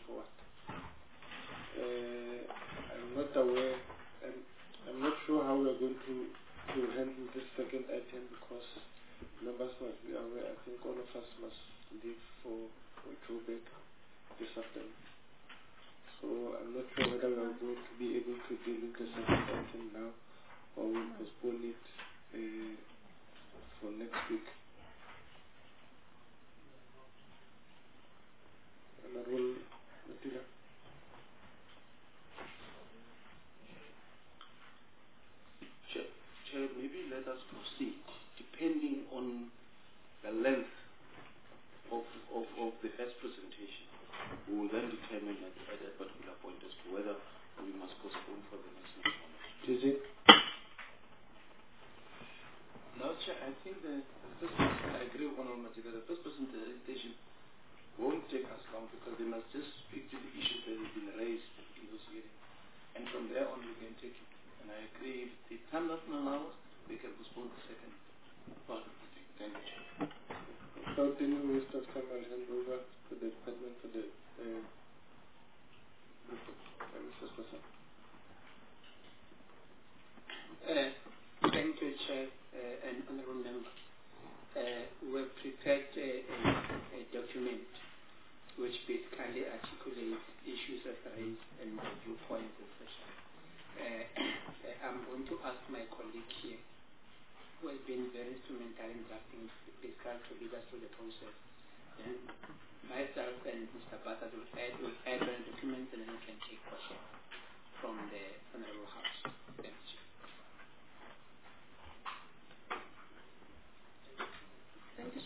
forward. I'm not aware, I'm not sure how we're going to handle this second item because members must be aware. I think all of us must leave for throwback this afternoon. So I'm not sure whether we are going to be able to deal with the second item now or we'll postpone it for next week. Honorable Matila. Chair, maybe let us proceed depending on the length of the first presentation. We will then determine at that particular point as to whether we must postpone for the next meeting or not. Is it? No, Chair, I think the first, I agree with Honorable Matila. The first presentation won't take us long because they must just speak to the issues that have been raised in those hearings. And from there on, we can take it. And I agree, if the time doesn't allow us, we can postpone the second part of the thing. Thank you, Chair. Without any waste of time, I'll hand over to the department for the Mr. Spasa. Thank you, Chair and Honourable Members. We've prepared a document which basically articulates issues as raised and the viewpoints, etc. I'm going to ask my colleague here, who has been very instrumental in drafting basically to lead us through the process. And myself and Mr. Bata will add on documents and then we can take questions from the Honourable House. Thank you. Thank you.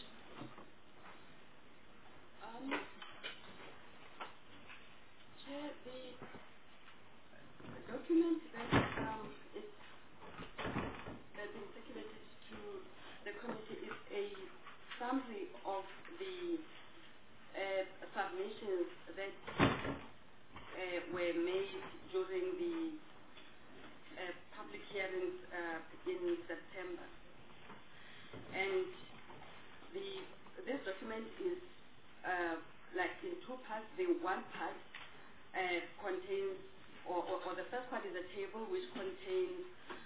Chair, the document that is been circulated to the committee is a summary of the submissions that were made during the public hearings in September. And this document is like in two parts. The one part contains, or the first part is a table which contains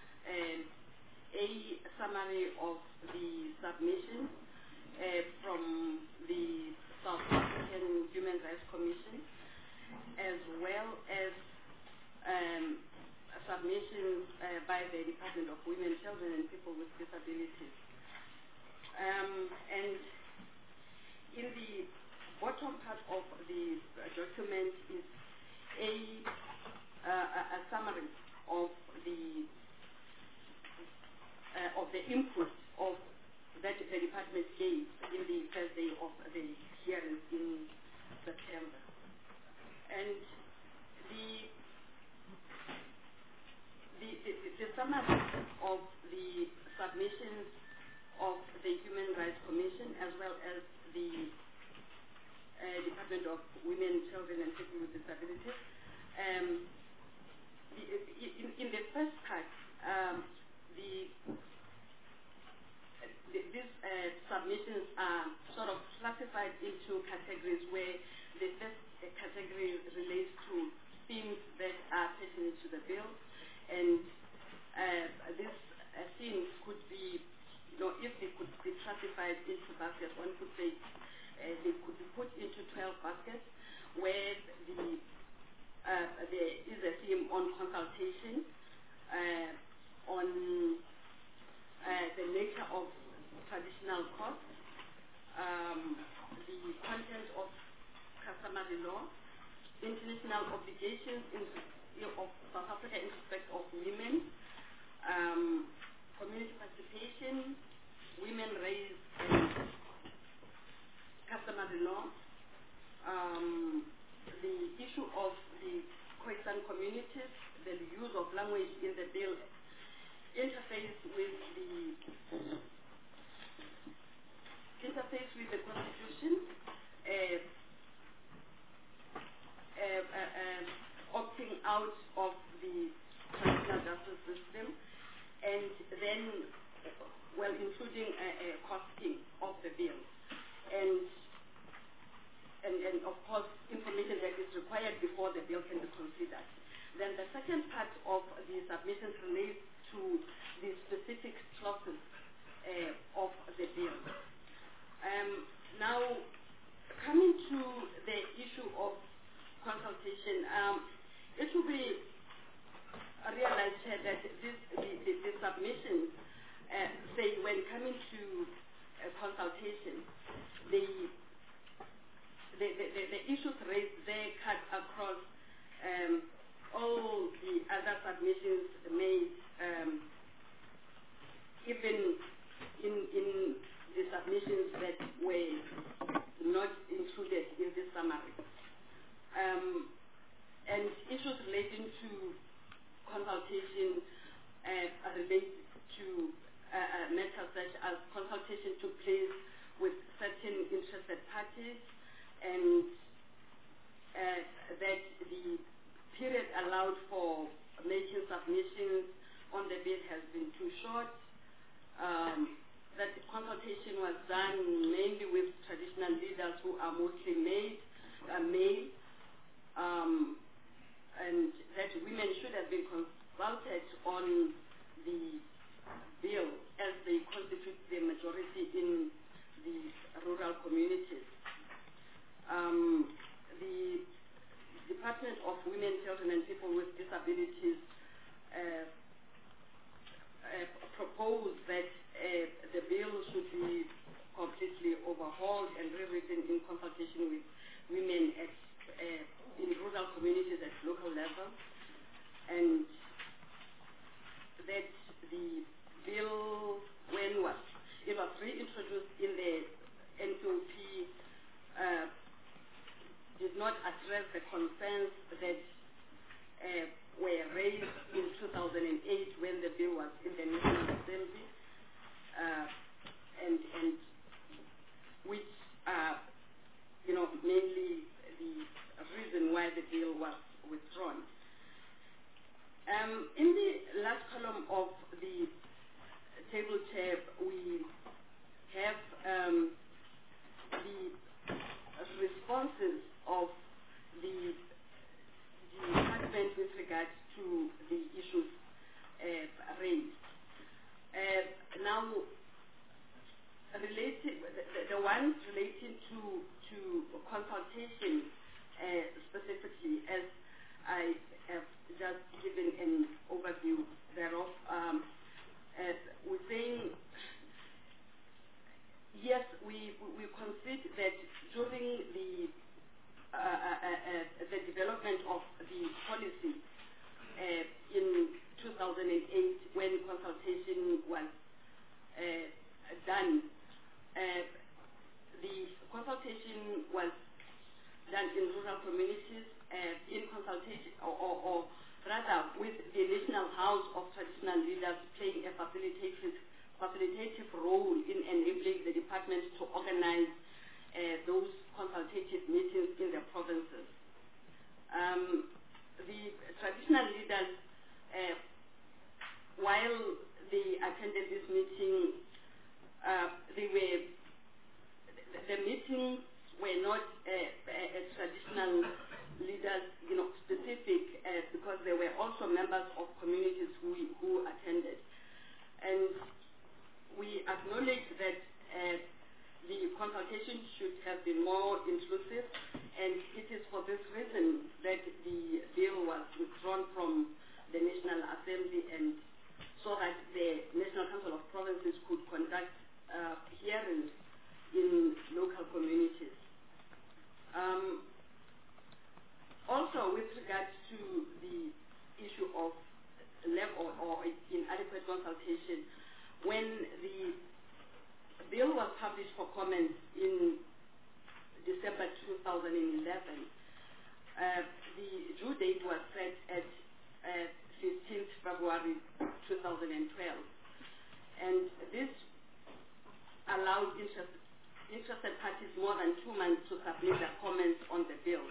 a summary of the submissions from the South African Human Rights Commission, as well as submissions by the Department of Women, Children and People with Disabilities. And in the bottom part of the document is a summary of the input of that the department gave in the first day of the hearing in September. And the summary of the submissions of the Human Rights Commission as well as the Department of Women, Children and People with Disabilities. In the first part, these submissions are sort of classified into categories where the first category relates to themes that are pertinent to the bill, and these themes could be, if they could be classified into baskets, one could say they could be put into 12 baskets, where there is a theme on consultation, on the nature of traditional costs, the content of customary law, international obligations of South Africa in respect of women, community participation, women raised and customary law, the issue of the Khoisan communities, the use of language in the bill, interface with the Constitution, opting out of the traditional justice system, and then, well, including a costing of the bill, and of course information that is required consultation, it will be realized here that the submissions, say when coming to consultation, the issues raised there cut across all the other submissions made, even in the submissions that were not included in this summary. And issues relating to consultation relate to matters such as consultation took place with certain interested parties, and that the period allowed for making submissions on the bill has been too short, that the consultation was done mainly with traditional leaders who are mostly male, and that women should have been consulted on the bill as they constitute the majority in the rural communities. The Department of Women, Children and People with Disabilities proposed that the bill should be completely overhauled and rewritten in consultation with women in rural communities at local level, and that the bill, when it was reintroduced in the NPOP, did not address the concerns that were raised in 2008 when the bill was in the National Assembly, and which are, mainly the reason why the bill was withdrawn. In the last column of the table, Chair, we have the responses of the department with regards to the issues raised. Now, the ones relating to consultation specifically, as I have just given an overview thereof, we're saying, yes, we concede that during the development of the policy in 2008, when consultation was done, the consultation was done in rural communities in consultation, or rather with the National House of Traditional Leaders playing a facilitative role in enabling the department to organize those consultative meetings in the provinces. The traditional leaders, while they attended this meeting, the meetings were not traditional leaders, specific, because there were also members of communities who attended. And we acknowledge that the consultation should have been more inclusive, and it is for this reason that the bill was withdrawn from the National Assembly, and so that the National Council of Provinces could conduct hearings in local communities. Also, with regards to the issue of level or inadequate consultation, when the bill was published for comment in December 2011, the due date was set at 15th February 2012, and this allowed interested parties more than 2 months to submit their comments on the bill.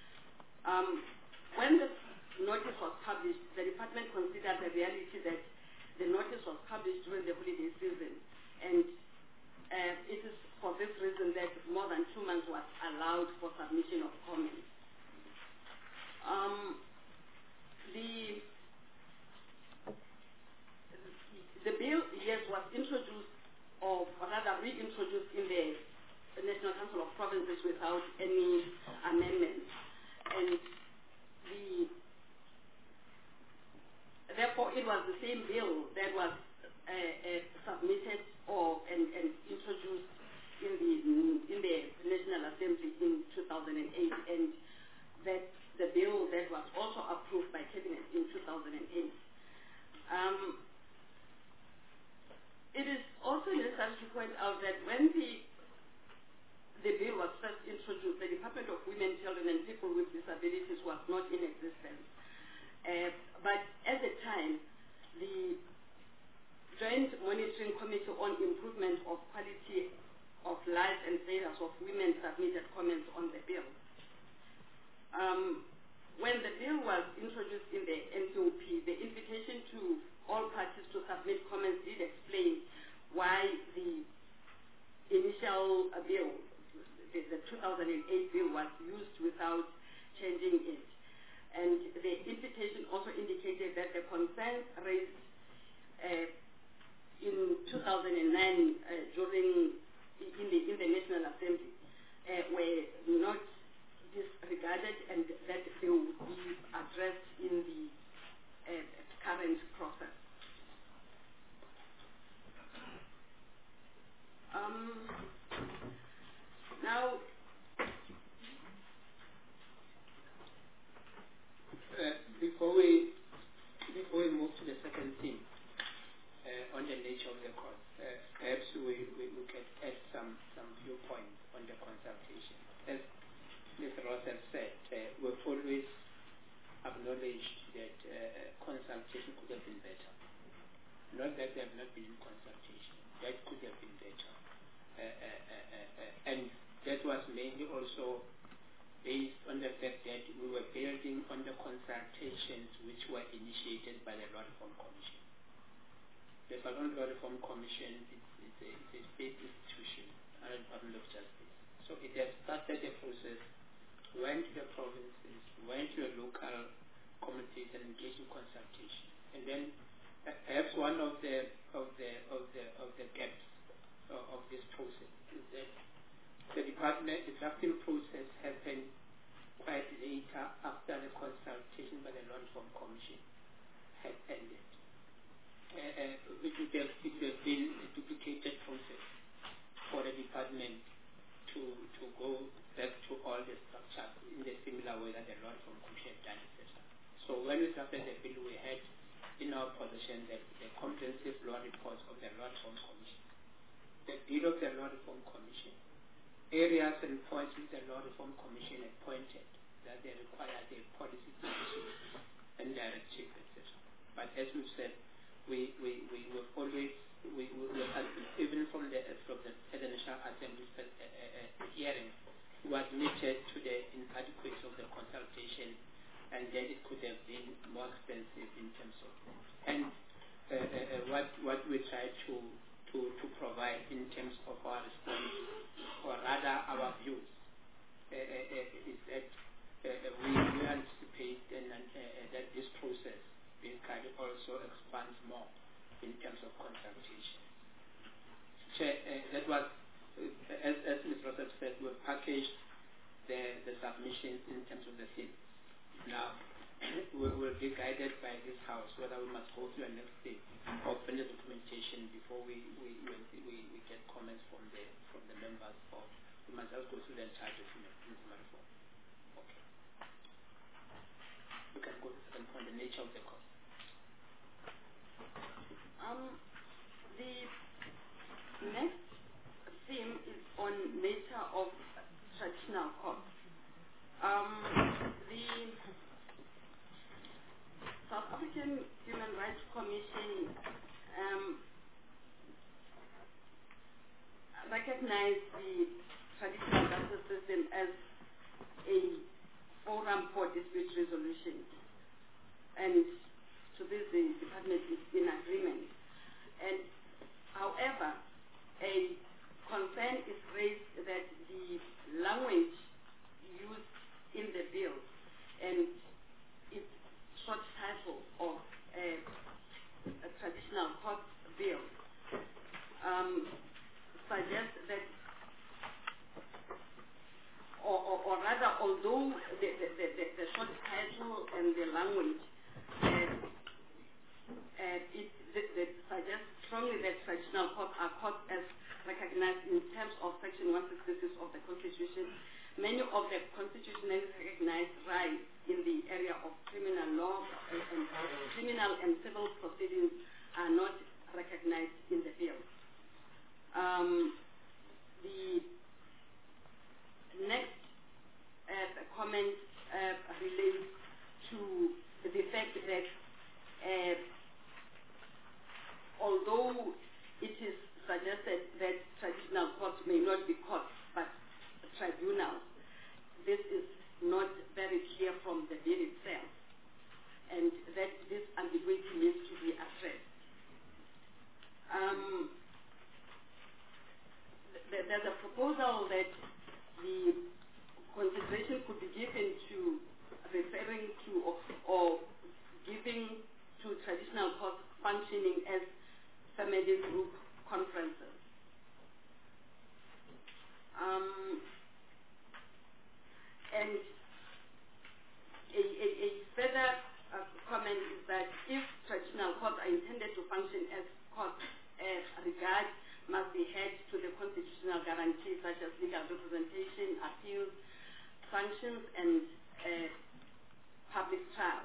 When the notice was published, the department considered the reality that the notice was published during the holiday season, and it is for this reason that more than 2 months was allowed for submission of comments. The bill, yes, was introduced, or rather reintroduced in the National Council of Provinces without any amendments. And same bill that was submitted and introduced in the National Assembly in 2008, and that the bill that was also approved by Cabinet in 2008. It is also necessary to point out that when the bill was first introduced, the Department of Women, Children and People with Disabilities was not in existence. But at the time, the Joint Monitoring Committee on Improvement of Quality of Life and Status of Women submitted comments on the bill. When the bill was introduced in the NCOP, the invitation to all parties to submit comments did explain why the initial bill, the 2008 bill, was used without changing it. And the invitation also indicated that the concerns raised in 2009 in the National Assembly were not disregarded, and that they would be addressed in the current process. Now, before we move to the second theme on the nature of the court, perhaps we can add some viewpoints on the consultation. As Mr. Ross has said, we've always acknowledged that consultation could have been better. Not that they have not been in consultation. That could have been better. And that was mainly also based on the fact that we were building on the consultations which were initiated by the Law Reform Commission. The Southern Law Reform Commission is a state institution and a Department of Justice. So it has started the process, went to the provinces, went to the local committees and engaged in consultation. And then perhaps one of the gaps of this process is that the drafting process happened quite later after the consultation by the Law Reform Commission had ended. It would have been a duplicated process for the department to go back to all the structures in the similar way that the Law Reform Commission had done, etc. So when we drafted the bill, we had in our possession the comprehensive law reports of the Law Reform Commission, the bill of the Law Reform Commission, areas and points which the Law Reform Commission had pointed that they required a policy decision and directive, etc. But as we've said, we were always, even from the National Assembly hearing, we admitted to the inadequacy of the consultation, and that it could have been more expensive in terms of that. And what we tried to provide in terms of our response, or rather our views, is that we anticipate that this process basically also expands more in terms of consultation. That was, as Ms. Ross said, we packaged the submissions in terms of the themes. Now, we will be guided by this House whether we must go to a next stage of further documentation before we get comments from the members, or we must just go through the entire document in summary form. Okay. We can go to the second point, the nature of the court. The next theme is on nature of traditional courts. The South African Human Rights Commission recognized the traditional justice system as a forum for dispute resolution, and to this the department is in agreement. And however, a concern is raised that the language used in the bill and its short title of a traditional court bill suggests that, or rather, although the short title and the language that suggests strongly that traditional courts are courts as recognized in terms of Section 166 of the Constitution. Many of the constitutionally recognized rights in the area of criminal law and criminal and civil proceedings are not recognized in the bill. The next comment relates to the fact that although it is suggested that traditional courts may not be courts but tribunals, this is not very clear from the bill itself, and that this ambiguity needs to be addressed. There's a proposal that the consideration could be given to referring to or giving to traditional courts functioning as family group conferences. And a further comment is that if traditional courts are intended to function as courts, regard must be had to the constitutional guarantees such as legal representation, appeals, sanctions, and public trial.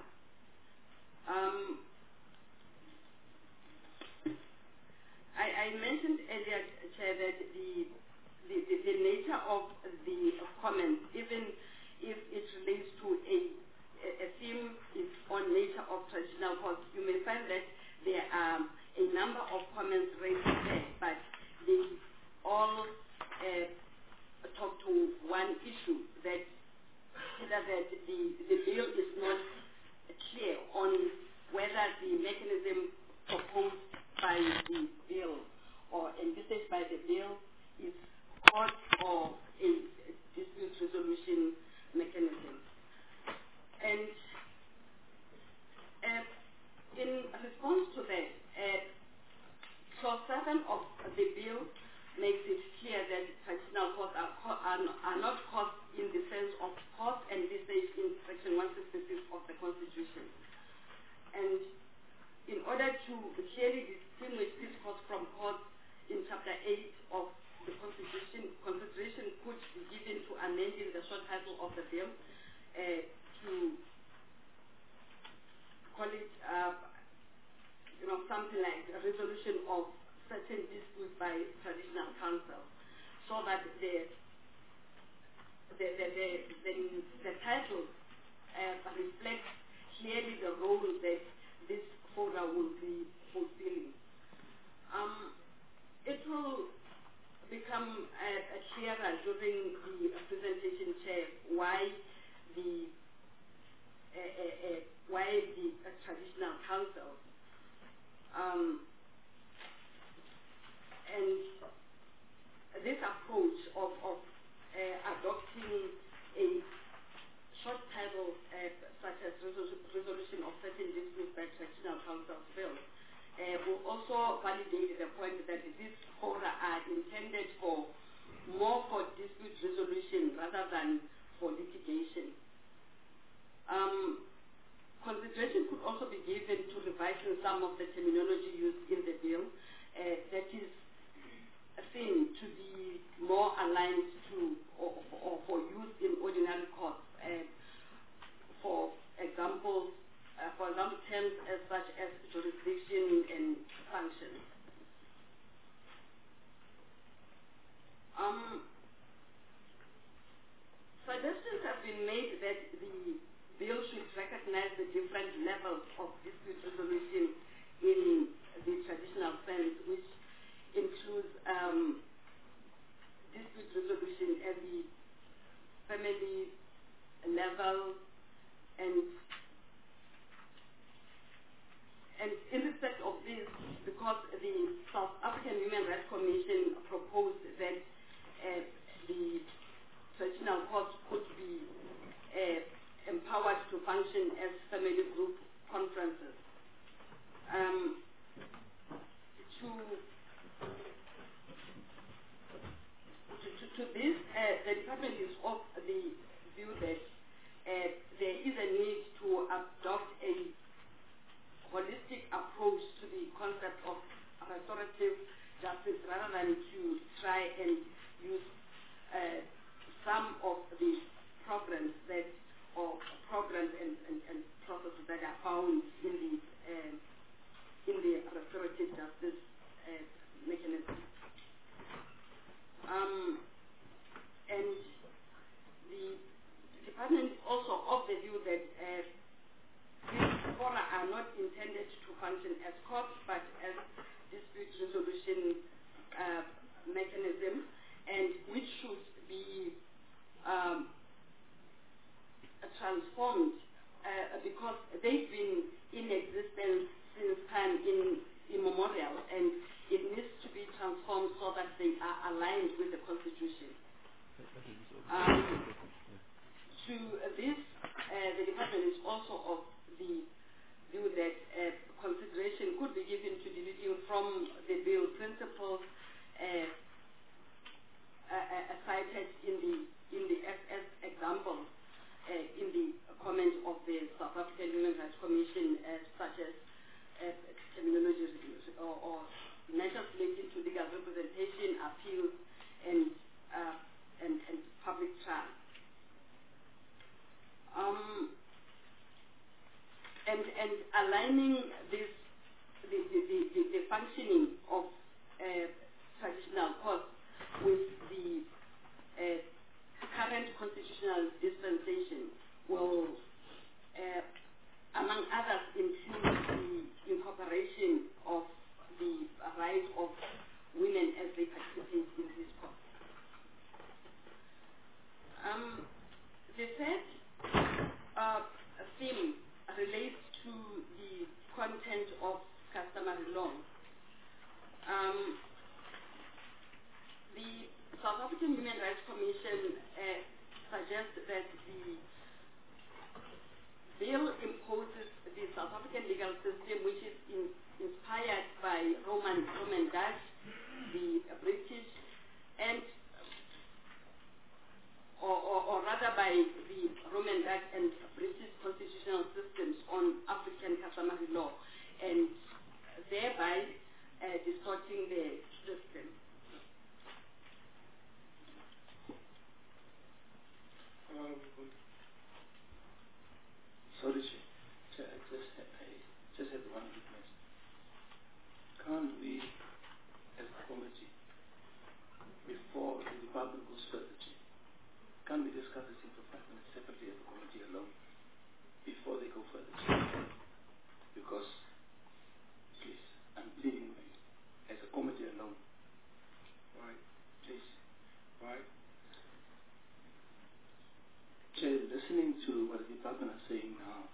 I mentioned earlier, Chair, that the nature of the comments, even if it relates to a theme its own nature of traditional courts, you may find that there are a number of comments raised there, but they all talk to one issue, that the bill is not clear on whether the mechanism proposed by the bill or envisaged by the bill is court or a dispute resolution mechanism. And in response to that, Clause 7 of the bill makes it clear that traditional courts are not courts in the sense of courts envisaged in Section 166 of the Constitution. And in order to clearly distinguish these courts from courts in Chapter 8 of the Constitution, consideration could be given to amending the short title of the bill to call it something like a resolution of certain disputes by traditional counsel, so that the title reflects clearly the role that this fora will be fulfilling. It will become clearer during the presentation, Chair, why the traditional counsel and this approach of adopting a short title such as resolution of certain disputes by traditional counsel bill will also validate the point that these fora are intended more for dispute resolution rather than for litigation. Consideration could also be given to revising some of the terminology used in the bill that is seen to be more aligned to or for use in ordinary courts. For example, terms as such as jurisdiction and sanctions. Suggestions have been made that the bill should recognize the different levels of dispute resolution in the traditional sense, which includes dispute resolution at the family level, and in respect of this, because the South African Human Rights Commission proposed that the traditional courts could be empowered to function as family group conferences. To this, the department is of the view that there is a need to adopt a holistic approach to try and use some of the programs that, or programs and processes that are found in the restorative justice mechanism. And the department is also of the view that these fora are not intended to function as courts but as dispute resolution mechanism, and which should be transformed because they've been in existence since time immemorial, and it needs to be transformed so that they are aligned with the Constitution. To this, the department is also of the view that consideration could be given to deleting from the bill principles cited in the FS example in the comments of the South African Human Rights Commission, such as terminology reviews or measures relating to legal representation, appeals, and public trial. And aligning this, the functioning of traditional courts with the current constitutional dispensation will, among others, include the incorporation of the rights of women as they participate in this court. The third theme relates to the content of customary law. The South African Human Rights Commission suggests that the bill imposes the South African legal system, which is inspired by Roman Dutch, the British, and or rather by the Roman Dutch and British constitutional systems on African customary law, and thereby distorting the system. Sorry, Chair, I just had one request. Can't we, as a committee, before the department goes further, can we discuss this for 5 minutes separately as a committee alone before they go further? Because, please, I'm pleading with you as a committee alone. Why? Please. Why? Chair, listening to what the department are saying now,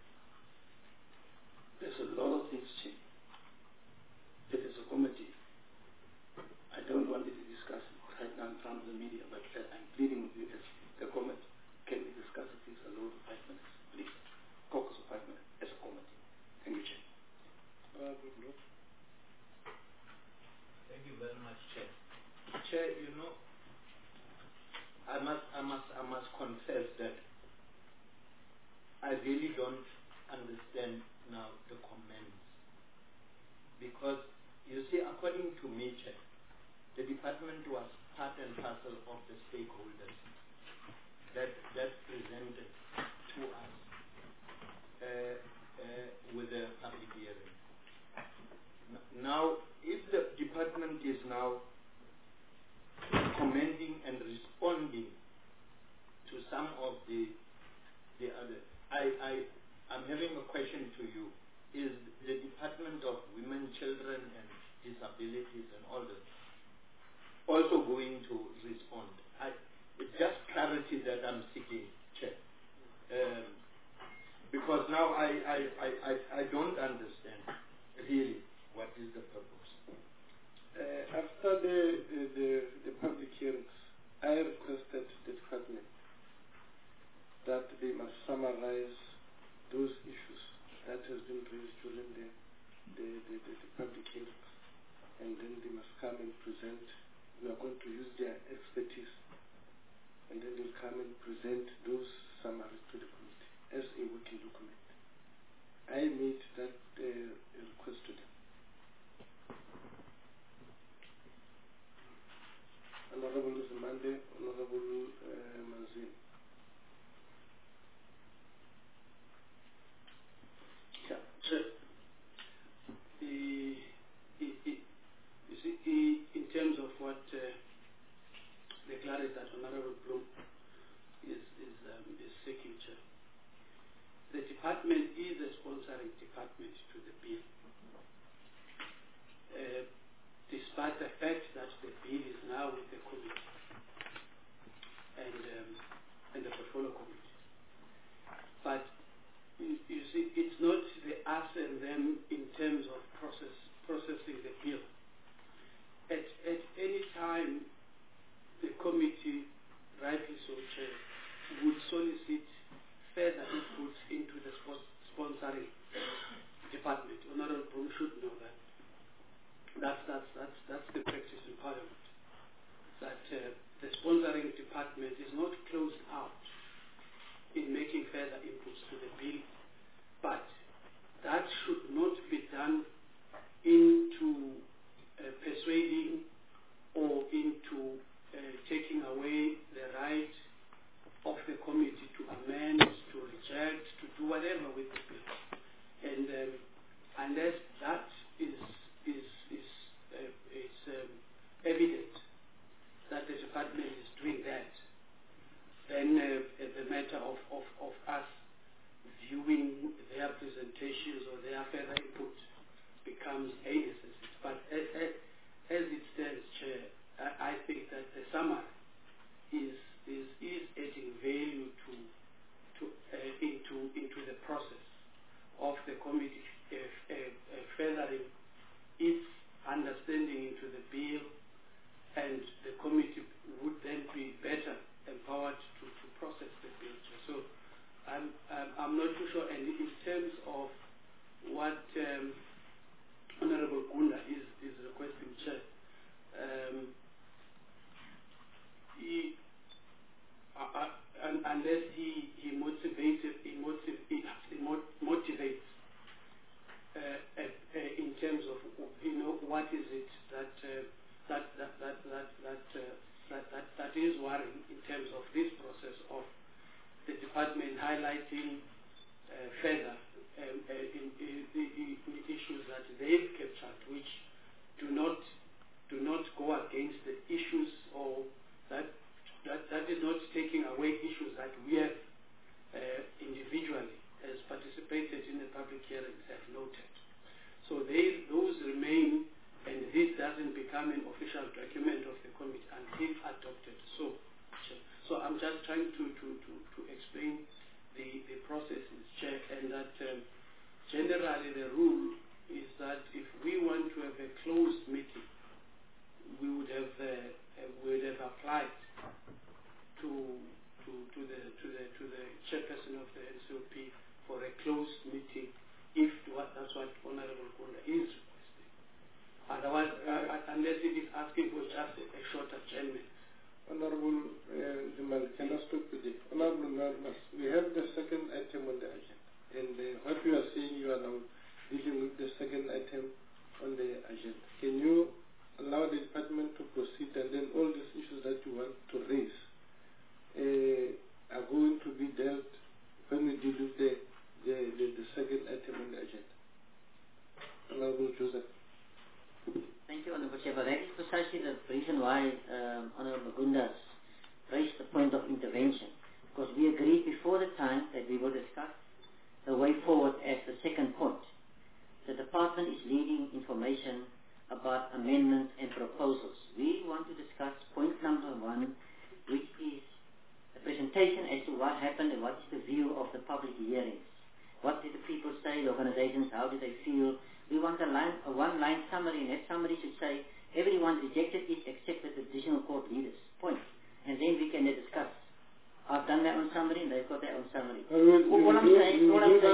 there's a lot of things changing. That as a committee, I don't want you to discuss it right now in front of the media, but I'm pleading with you as a committee. Can we discuss things alone for 5 minutes, please? Caucus of 5 minutes as a committee. Thank you, Chair. Thank you very much, Chair. Chair, you know, I must confess that I really don't understand now the comments, because you see, according to me, Chair, the department was part and parcel of the stakeholders that presented to us with the public hearing. Now, if the department is now commenting and responding to some of the other, I'm having a question to you. Is the Department of Women, Children and Disabilities and all that also going to respond? It's just clarity that I'm seeking, Chair. Because now I don't understand really what is the purpose. After the public hearings, I requested the department that they must summarize those issues that has been raised during the public hearings, and then they must come and present. We are going to use their expertise, and then they'll come and present those summaries to the committee as a working document. I made that request to them. department is a sponsoring department to the bill. Despite the fact that the bill is now with the committee and the portfolio committee. But you see, it's not the us and them in terms of processing the bill. At any time, the committee, rightly so, Chair, would solicit further inputs into the sponsoring department. Honorable Broom should know that. That's the practice in Parliament. That the sponsoring department is not closed out in making further inputs to the bill, but that should not be done into persuading or into taking away the right of the committee to amend, to reject, to do whatever with the bill. And unless that is evident that the department is doing that, then the matter of us viewing their presentations or their further input becomes a necessity. But as it stands, Chair, I think that the summary is adding value into the process of the committee, furthering its understanding into the bill, and the committee would then be better empowered to process the bill. So I'm not too sure. And in terms of what Honorable Gunda is requesting, Chair, unless he motivates in terms of what is it that is worrying in terms of this process of the department highlighting further in issues that they've captured, which do not go against the issues, or that is not taking away issues that we have individually as participated in the public hearings have noted. So those remain, and this doesn't become an official document of the committee until adopted. So I'm just trying to explain the processes, Chair, and that generally the rule is that if we want to have a closed meeting, we would have applied to the chairperson of the NCOP for a closed meeting, if that's what Honorable Gunda is requesting. Otherwise, unless it is asking for just a short adjournment. Honorable Jamal, can I speak with you? Honorable Narmas, we have the second item on the agenda, and what you are saying, you are now dealing with the second item on the agenda. Can you allow the department to proceed, and then all these issues that you want to raise are going to be dealt when we deal with the second item on the agenda? Honorable Joseph. Thank you, Honorable Chair. But that is precisely the reason why Honorable Gundas raised the point of intervention, because we agreed before the time that we will discuss the way forward as the second point. The department is leading information about amendments and proposals. We want to discuss point number 1, which is a presentation as to what happened and what is the view of the public hearings. What did the people say, the organizations, how did they feel? We want a one-line summary, and that summary should say everyone rejected it except the traditional court leaders. Point. And then we can discuss. I've done my own summary, and they've got their own summary. What I'm saying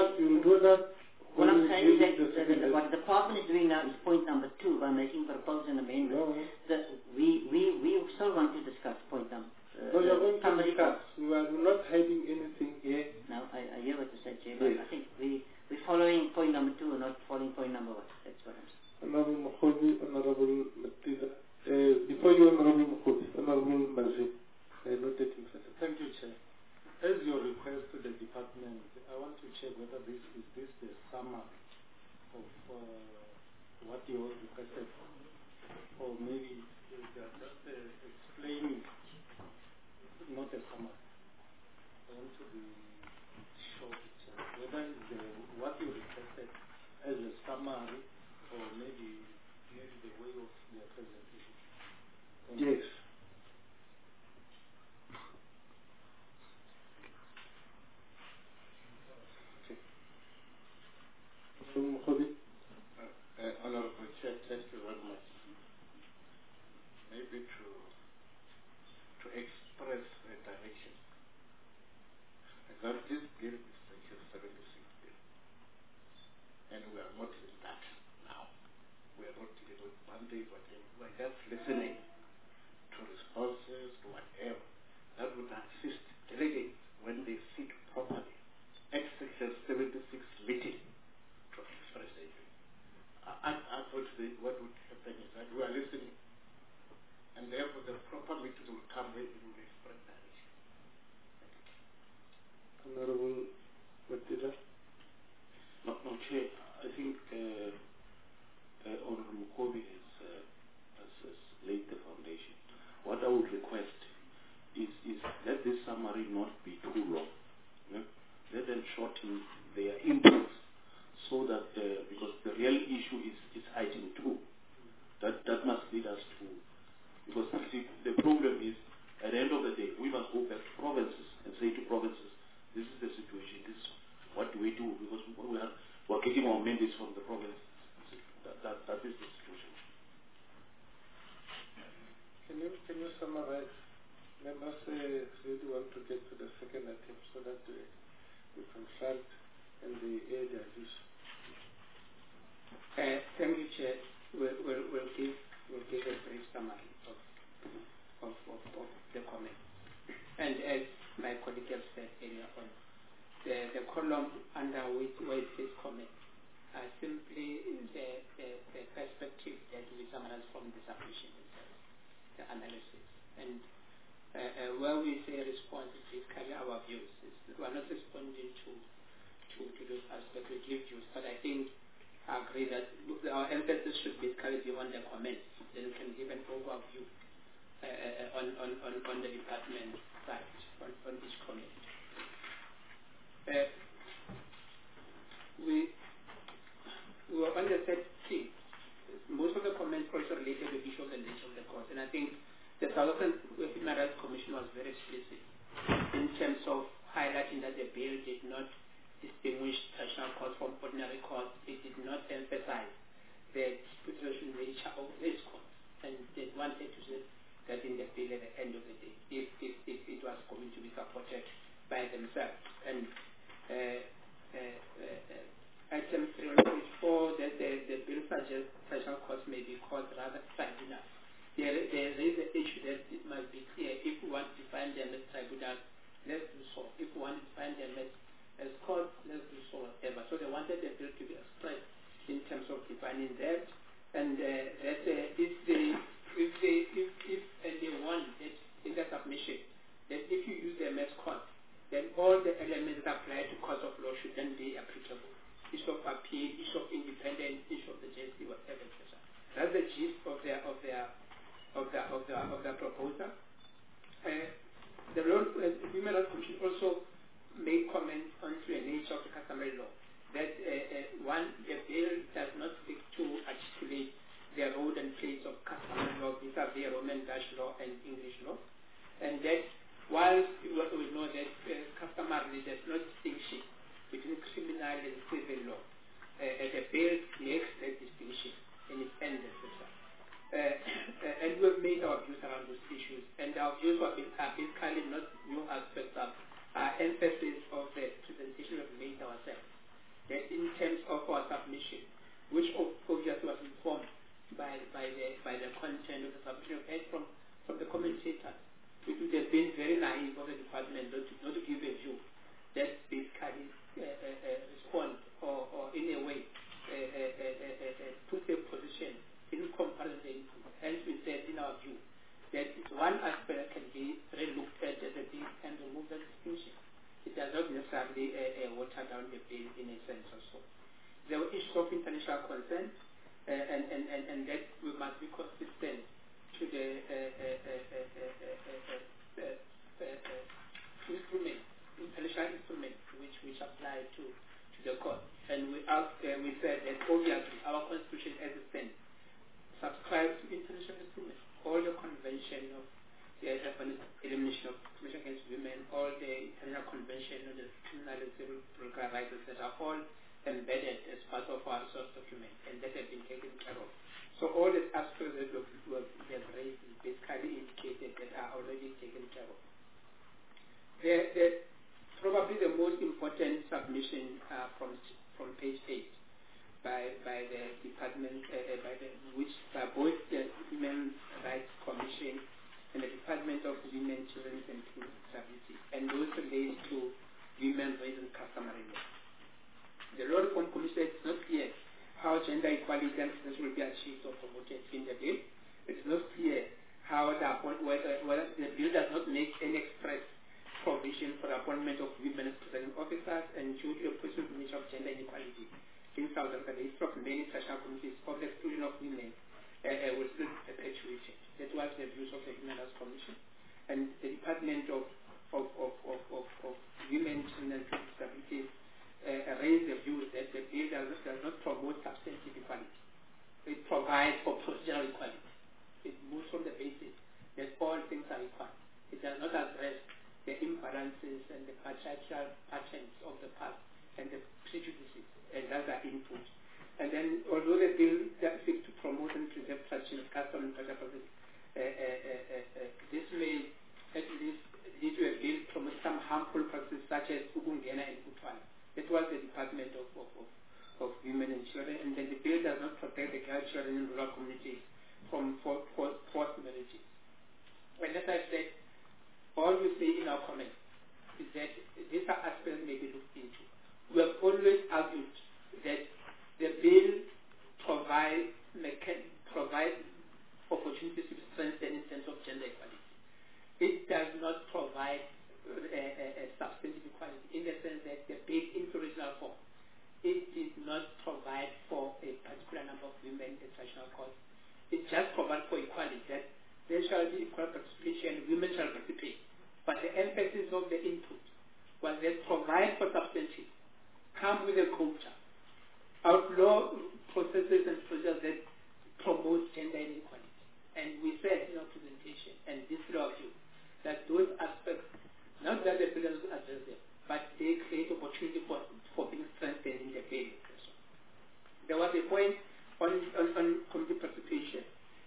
is that what the department is doing now is point number 2 by making proposals and amendments. That we still want to discuss point number. No, you're going to discuss. We are not hiding anything here. No, I hear what you said, Chair, but I think we're following point number 2 and not following point number 1. That's what I'm saying. Honorable Mokhobi, Honorable Matiza. Before you, Honorable Mokhobi, Honorable Mazzi. I noted in second. Thank you, Chair. As your request to the department, I want to check whether this is the summary of what you requested, or maybe they are just explaining, not a summary. I want to be sure whether summary or maybe the way of their presentation? Yes. Honorable Chair, thank you very much. Maybe to express a direction. That this bill is Section 76 bill. And we are not in that now. We are not dealing with Monday, whatever. We are just listening to responses, to whatever. That would assist delegates when they sit properly at Section 76 meeting to express their view. Unfortunately, what would happen is that we are listening, and therefore the proper meeting will come when we will express direction. Honorable Matila? No, Chair, I think Honorable Mukobi has laid the foundation. What I would request is let this summary not be too long. Yeah? Let them shorten their inputs so that, because the real issue is item 2. That must lead us to, because the problem is, at the end of the day, we must go back to provinces and say to provinces, this is the situation, this is what do we do, because we're getting our mandates from the province. That is the situation. Can you summarize? Members really want to get to the second attempt so that we consult and the area is. Thank you, Chair. We'll give a brief summary of the comment. And as my colleague has said earlier on, the column under which where it says comment are simply the perspective that we summarize from the submission itself, the analysis. And where we say response, is basically our views. We are not responding to those aspects, we give views, but I think I agree that our emphasis should basically be on the comments. Then we can give an overview on the department side, on each comment. We were on the third thing. Most of the comments also related to the issue of the nature of the court, and I think the South African Human Rights Commission was very explicit in terms of highlighting that the bill did not distinguish traditional courts from ordinary courts. It did not emphasize the disputation nature of this court, and they wanted to say that in the bill at the end of the day, if it was going to be supported by themselves. And item 3 on page 4, that the bill suggests traditional courts may be called rather tribunals. There is an issue that it must be clear. If we want to define them as tribunals, let's do so. If we want to define them as courts, let's do so, whatever. So they wanted the bill to be expressed in terms of defining that, and that if they want that in the submission, that if you use them as courts, then all the elements that apply to courts of law should then be applicable. Issue of appeal, issue of independence, issue of the JSC, whatever, etc. That's the gist of the proposal. The Human Rights Commission also made comments on the nature of the customary law. That the bill does not seek to articulate the role and place of customary law vis-a-vis Roman Dutch law and English law, and that whilst we know that customarily there's no distinction between criminal and civil law, the bill makes that distinction in its end, etc. And we've made our views around those issues, and our views are basically not new aspects of our emphasis of the presentation we've made ourselves. That in terms of our submission, which obviously was informed by the content of the submission and from the commentators, it would have been very naive of the department not to give a view that basically respond or in a way put a position in comparison. Hence we said in our view that one aspect can be re-looked at as a thing and remove the distinction. It does not necessarily water down the bill in a sense or so. There were issues of international consent, and that we must be consistent to the international instrument which apply to the court. And we said that obviously our constitution as it stands subscribes to international instruments, all the convention of the elimination of discrimination against women, all the international convention on the criminal and civil political rights, etc., all embedded as part of our source document, and that has been taken care of. So all the aspects that we have raised is basically indicated that are already taken care of. Probably the most important submission from page 8 by the department, which by both the Human Rights Commission and the Department of Women, Children and People with Disabilities, and those relate to women, race and customary law. The Law Reform Commission is not clear how gender equality and fairness will be achieved or promoted in the bill. It is not clear how whether the bill does not make any express provision for the appointment of women as presiding officers, and due to the positive nature of gender inequality in South Africa, the history of many international communities of the exclusion of women will still be perpetuated. That was the views of the Human Rights Commission, and the Department of Women, Children and People with Disabilities raised the view that the bill does not promote substantive equality. It provides for procedural equality. It moves from the basis that all things are equal. It does not address the imbalances and the patriarchal patterns of the past and the prejudices, and that's our input. And then, although the bill that seeks to promote and preserve tradition of custom and cultural practice, this may at least lead to a bill promote some harmful practices such as Ukungena and Utwana. That was the Department of Women and Children, and then the bill does not protect the girl children in rural communities from forced marriages. And as I said, all we say in our comments is that these are aspects may be looked into. We have always argued that the bill provides opportunities to strengthen in terms of gender equality. It does not provide a substantive equality in the sense that the bill in its original form, it did not provide for a particular number of women in traditional courts. It just provides for equality, that there shall be equal participation, women shall participate. But the emphasis of the input was that provide for substantive, come with a culture, outlaw processes and procedures that promote gender inequality. And we said in our presentation, and this is our view, that those aspects, not that the bill doesn't address them, but they create opportunity for being strengthened in the bill. There was a point on community participation,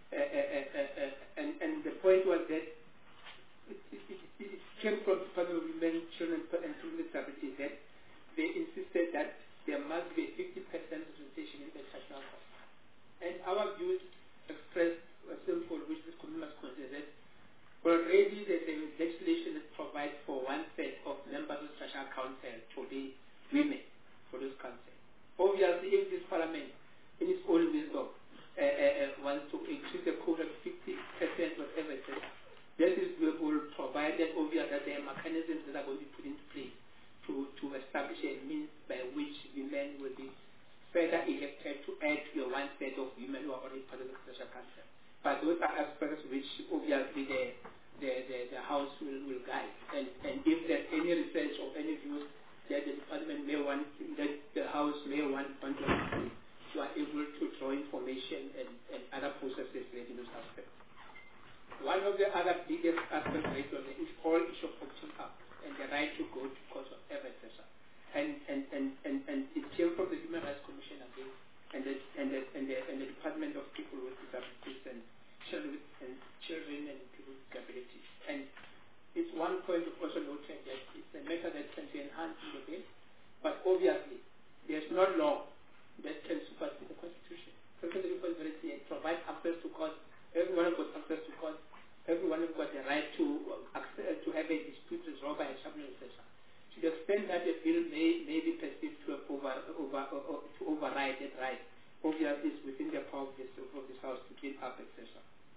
and the point was that it came from the Department of Women, Children and People with Disabilities that they insisted that there must be 50% representation in the national court. And our views expressed a simple, which this committee must consider that already there's a legislation that provides for 1/3 of members of the National Council to be women for this council. Obviously, if this parliament, in its own wisdom, wants to increase the quota to 50%, whatever, etc., that is will provide that obvious that there are mechanisms that are going to be put into place to establish a means by which women will be further elected to add to the 1/3 of women who are already part of the National Council. But those are aspects which obviously the House will guide. And if there's any research or any views that the department may want, that the House may want to do, you are able to draw information and other processes related to those aspects. One of the other biggest aspects related on is all issue of opting up and the right to go to court of etc. And it came from the Human Rights Commission again, and the Department of People with Disabilities and Children and People with Disabilities. And it's one point of also noting that it's a matter that can be enhanced in the bill, but obviously there's no law that can supersede the Constitution. The Constitution is very clear. It provides access to court. Everyone has got access to court. Everyone has got the right to have a dispute resolved by a tribunal, etc. To the extent that the bill may be perceived to override that right, obviously it's within the power of this House to keep up, etc.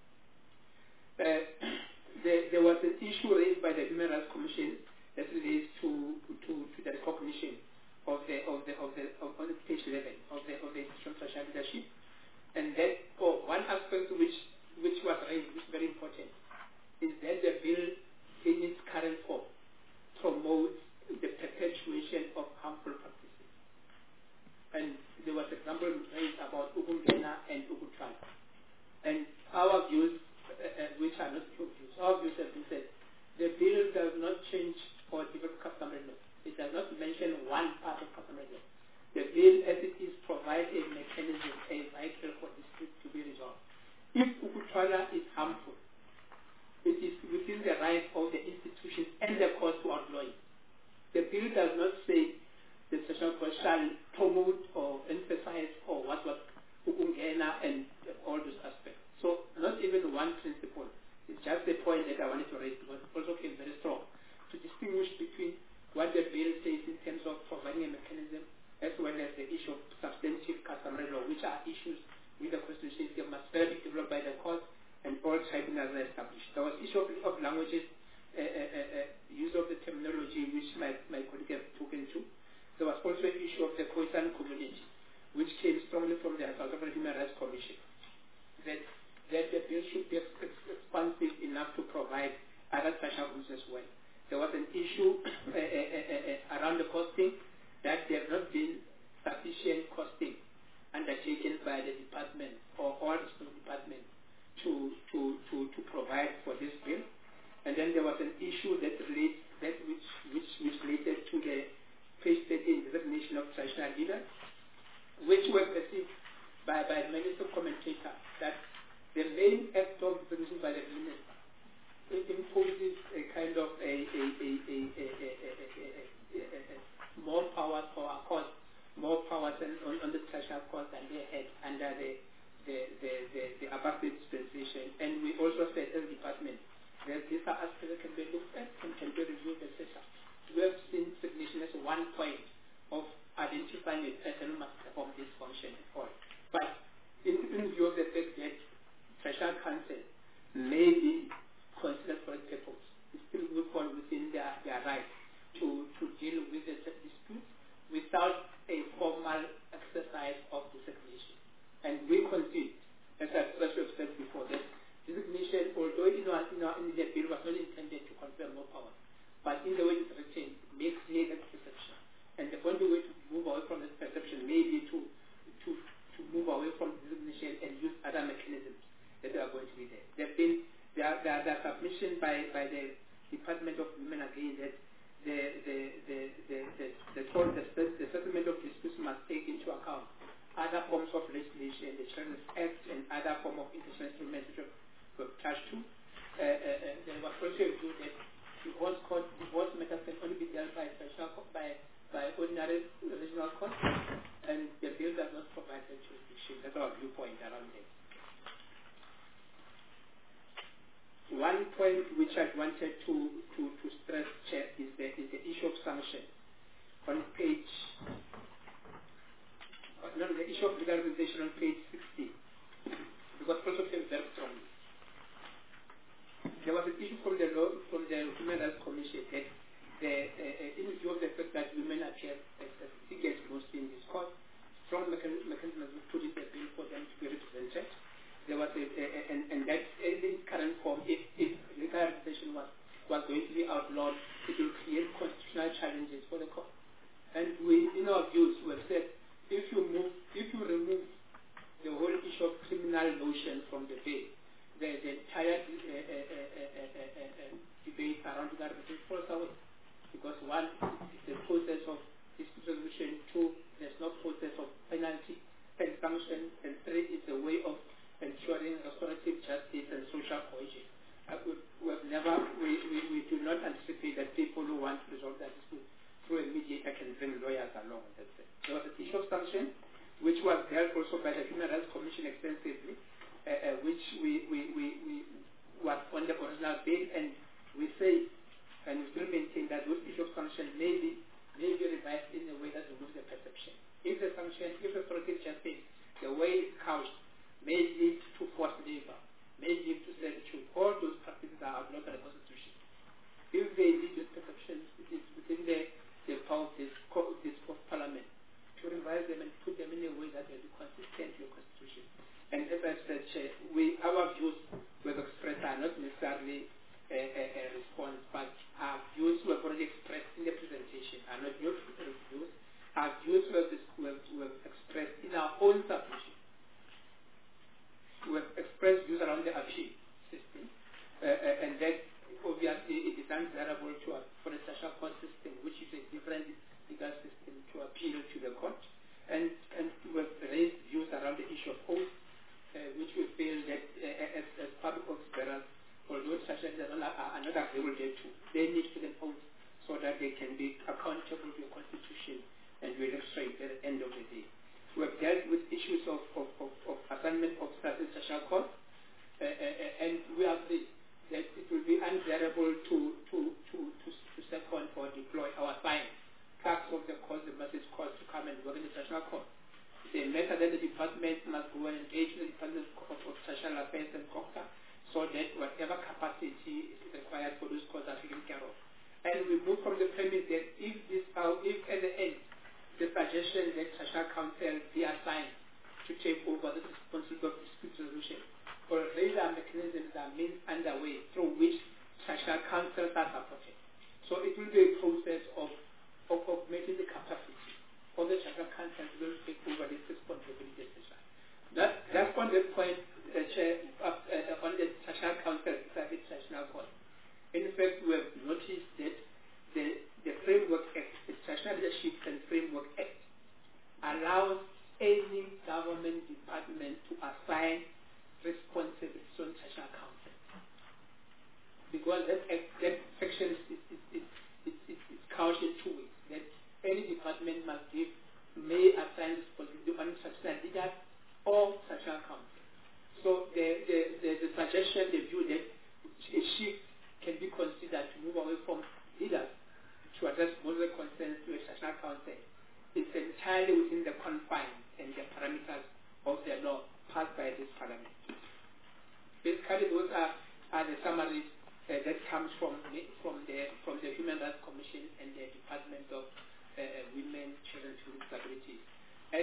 There was an issue raised by the Human Rights Commission that relates to the recognition of page 11 of the institutional leadership, and that one aspect which was raised, which is very important, is that the bill in its current form promotes the perpetuation of harmful practices. and there was an example raised about Ukungena and Ukutwana. And our views, which are not your views, our views have been said, the bill does not change or develop customary law. It does not mention one part of customary law. The bill, as it is, provides a mechanism, a vehicle for dispute to be resolved. If Ukutwana is harmful, it is within the right of the institutions and the court to outlaw it. The bill does not say the session court shall promote or emphasize or what Ukungena and all those aspects. So not even one principle. It's just the point that I wanted to raise because it also came very strong to distinguish between what the bill says in terms of providing a mechanism as well as the issue of substantive customary law, which are issues with the Constitution that must be developed by the court and all tribunals are established. There was issue of languages, use of the terminology which my colleague have spoken to. There was also an issue of the Khoisan community, which came strongly from the South African Human Rights Commission, that the bill should be expansive enough to provide other social groups as well. There was an issue around the costing, that there have not been sufficient costing undertaken by the department or all the department to provide for this bill. And then there was an issue that relates which related to the page 13 designation of traditional leaders, which were perceived by many commentators that the main act of designation by the minister, it imposes a kind of more powers for our court, more powers on the traditional court than they had under the apartheid dispensation. And we also said as a department that these are aspects that can be looked at and can be reviewed, etc. We have seen designation as one point of identifying a person who must perform this function and all. But in view of the fact that traditional council may be considered for a purpose, it still will fall within their right to deal with the dispute without a formal exercise of designation. And we concede, as we have said before, that designation, although in the bill was not intended to confer more power, but in the way it's written, makes clear that perception. And the only way to move away from this perception may be to move away from designation and use other mechanisms that are going to be there. There are submissions by the Department of Women again that the settlement of disputes must take into account other forms of legislation, the Children's Act and other form of international instruments which were attached to. There was also a view that divorce matters can only be dealt by ordinary regional courts, and the bill does not provide that jurisdiction. That's our viewpoint around it. One point which I wanted to stress, Chair, is the issue of sanction. On page, the issue of legalization on page 60, because also came very strongly. There was an issue from the Human Rights Commission that in view of the fact that women appear as litigants mostly in this court, strong mechanisms were put in the bill for them to be represented. There was and that in current form, if legalization was going to be outlawed, it will create constitutional challenges for the court. And we, in our views, we have said if you remove the whole issue of criminal notion from the bill, the entire debate around legalization falls away. Because one, it's the process of dispute resolution. Two, there's no process of penalty and sanction. And three, it's a way of ensuring restorative justice and social cohesion. We do not anticipate that people who want to resolve that dispute through a mediator can bring lawyers along. That's it. There was an issue of sanction, which was dealt also by the Human Rights Commission extensively, which we was on the original bill, and we say, and we still maintain that those issues of sanction may be revised in a way that removes the perception. If the sanction, if restorative justice, the way it's couched, may lead to forced labor, may lead to servitude, all those practices are outlawed by the Constitution. If they lead to perceptions, it is within the power of this Parliament to revise them and put them in a way that will be consistent with the Constitution. And as I said, Chair, our views we've expressed are not necessarily a response, but our views were already expressed in the presentation are not new views. Our views were to the court, and we've raised views around the issue of oath, which we feel that as public office bearers, although such as are not agreeable to, they need to take an oath so that they can be accountable to the Constitution and will illustrate at the end of the day. We have dealt with issues of assignment officers in social court, and we agree that it will be unbearable to second or deploy our sign clerks of the court, the message court to come and work in the social court. It's a matter that the department must go and engage the Department of Social Affairs and COCTA so that whatever capacity is required for those courts are taken care of. And we move from the premise that if at the end the suggestion that social counsel be assigned to take over the responsibility of dispute resolution, already there are mechanisms, there are means underway through which social counsels are supported. So it will be a process of making the capacity for the social counsel to take over this responsibility. That's on the point, Chair, on the social counsel private national court. In fact, we have noticed that the Framework Act, the National Leadership and Framework Act, allows any government department to assign responsibilities on social counsel. Because that section is couched in two ways. That any department may assign responsibility on social leaders or social counsel. So the suggestion, the view that a shift can be considered to move away from leaders to address most of the concerns to a social council is entirely within the confines and the parameters of the law passed by this parliament. Basically, those are the summaries that comes from the Human Rights Commission and the Department of Women, Children, and Disabilities. As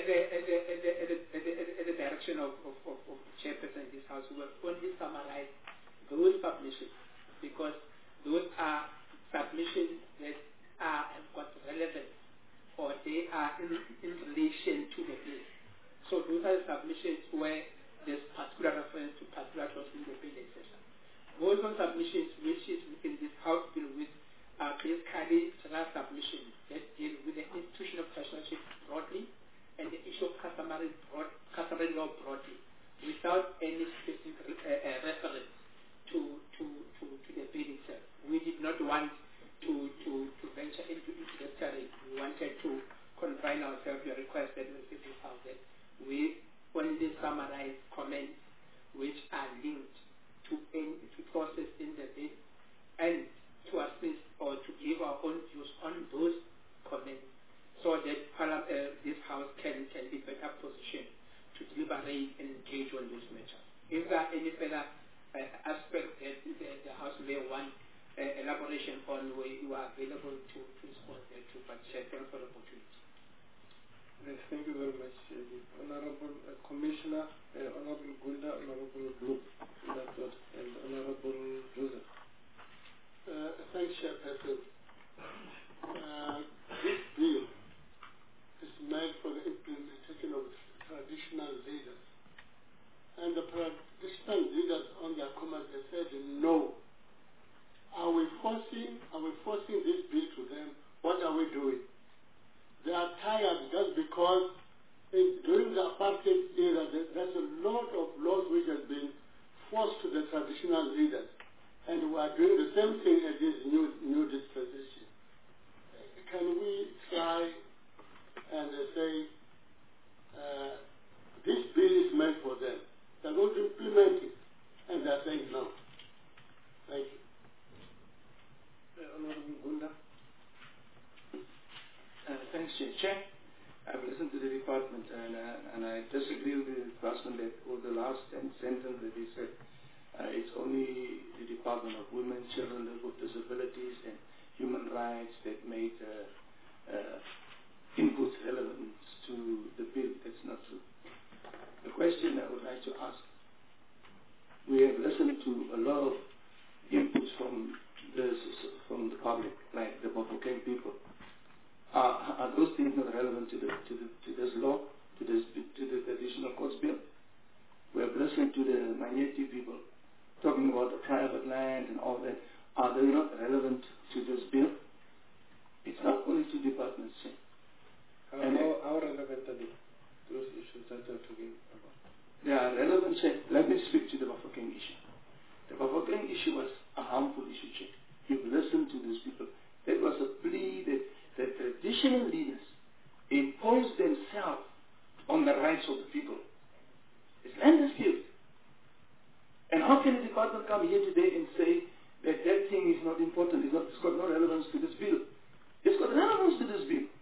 the direction of Chairperson in this House, we will only summarize those submissions because those are submissions that are got relevant or they are in relation to the bill. So those are the submissions where there's particular reference to particular clause in the bill, etc. Those are submissions which is within this House bill with basically submissions that deal with the institution of personalship broadly and the issue of customary law broadly, without any specific reference to the bill itself. We did not want to venture into the terrain. We wanted to confine ourselves to a request that we received this House that we only summarize comments which are linked to process in the bill and to assist or to give our own views on those comments so that this House can be better positioned to deliberate and engage on those matters. If there are any further aspects that the House may want elaboration on, you are available to respond to, but thank you for the opportunity. Yes, thank you very much, Honorable Commissioner, Honorable Gunda, Honorable Group, and Honorable Joseph. Thanks, Chairperson. This bill is made for the implementation of traditional leaders. And the traditional leaders on their command, they said no. Are we forcing this bill to them? What are we doing? They are tired just because during the apartheid era, there's a lot of laws which have been forced to the traditional leaders. And we are doing the same thing as this new dispensation. Can we try and say this bill is meant for them? They're going to implement it, and they're saying no. Thank you. Honorable Gunda. Thanks, Chair. I've listened to the department, and I disagree with the department that over the last sentence that he said it's only the Department of Women, Children with Disabilities, and Human Rights that made inputs relevant to the bill. That's not true. The question I would like to ask, we have listened to a lot of inputs from the public, like the Bafokeng people. Are those things not relevant to this law, to the traditional courts bill? We have listened to the Manyeti people talking about the private land and all that. Are they not relevant to this bill? It's not only two departments. And that you're talking about? Yeah, relevant, Chair. Let me speak to the Bafokeng issue. The Bafokeng issue was a harmful issue, Chair. You've listened to these people. It was a plea that the traditional leaders impose themselves on the rights of the people. It's land dispute. And how can the department come here today and say that that thing is not important, it's got no relevance to this bill? It's got relevance to this bill.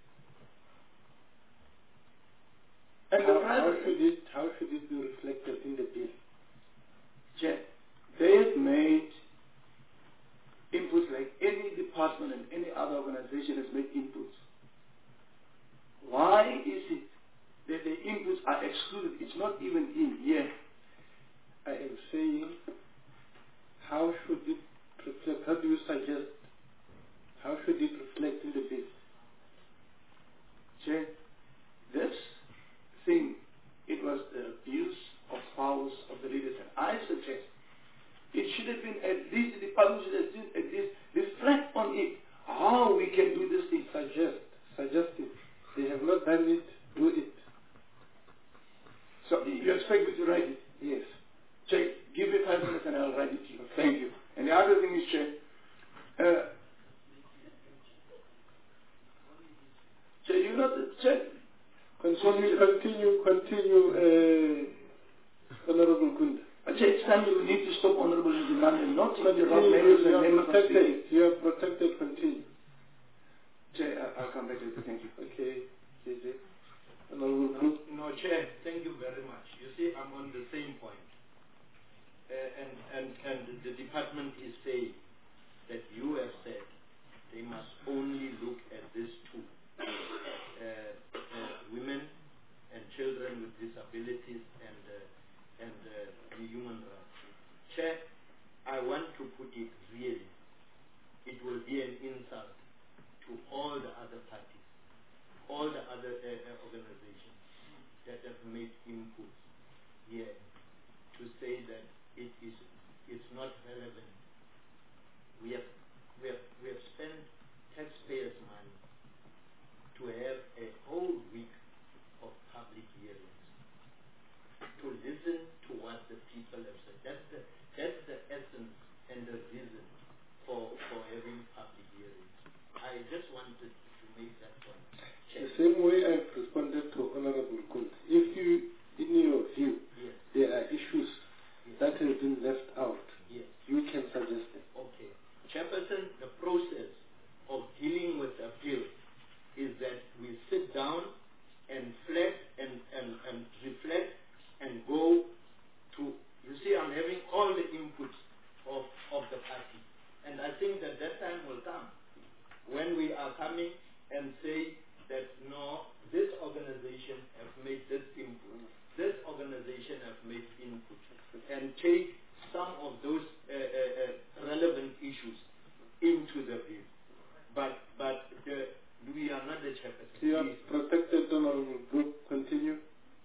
And how should it be reflected in the bill? Chair, they have made inputs like any department and any other organization has made inputs. Why is it that the inputs are excluded? It's not even in here. I am saying, how should it reflect? How do you suggest? How should it reflect in the bill? Chair, this thing, it was the abuse of powers of the leaders, and I suggest it should have been at least, the department should have been at least reflect on it, how we can do this thing. Suggest it. They have not done it, do it. So you expect me to write it? Yes. Chair, give me 5 minutes and I'll write it to you. Thank you. And the other thing is, Chair, Chair, you know the Chair. Continue, Honorable Kunda. Chair, it's time you need to stop Honorable Demand and not interrupt members and members. You are protected, continue. Chair, I'll come back to you. Thank you. Okay, JJ. Honorable Group. No, Chair, thank you very much. You see, I'm on the same point. And the department is saying that you have said they must only look at these two, women and children with disabilities and the human rights. Chair, I want to put it really, it will be an insult to all the other parties, all the other organizations that have made inputs here to say that it's not relevant. We have spent taxpayers' money to have a whole week of public hearings, to listen to what the people have said. That's the essence and the reason for having public hearings. I just wanted to make that point. The same way I've responded to Honorable Kunda. If you, in your view, yes, there are issues that have been left out, yes, you can suggest them. Okay. Chairperson, the process of dealing with a bill is that we sit down and reflect and go to, you see, I'm having all the inputs of the party. And I think that time will come when we are coming and say that no, this organization has made this input, this organization has made input, and take some of those relevant issues into the bill. But we are not the chairperson. You are protected, Honorable Group. Continue.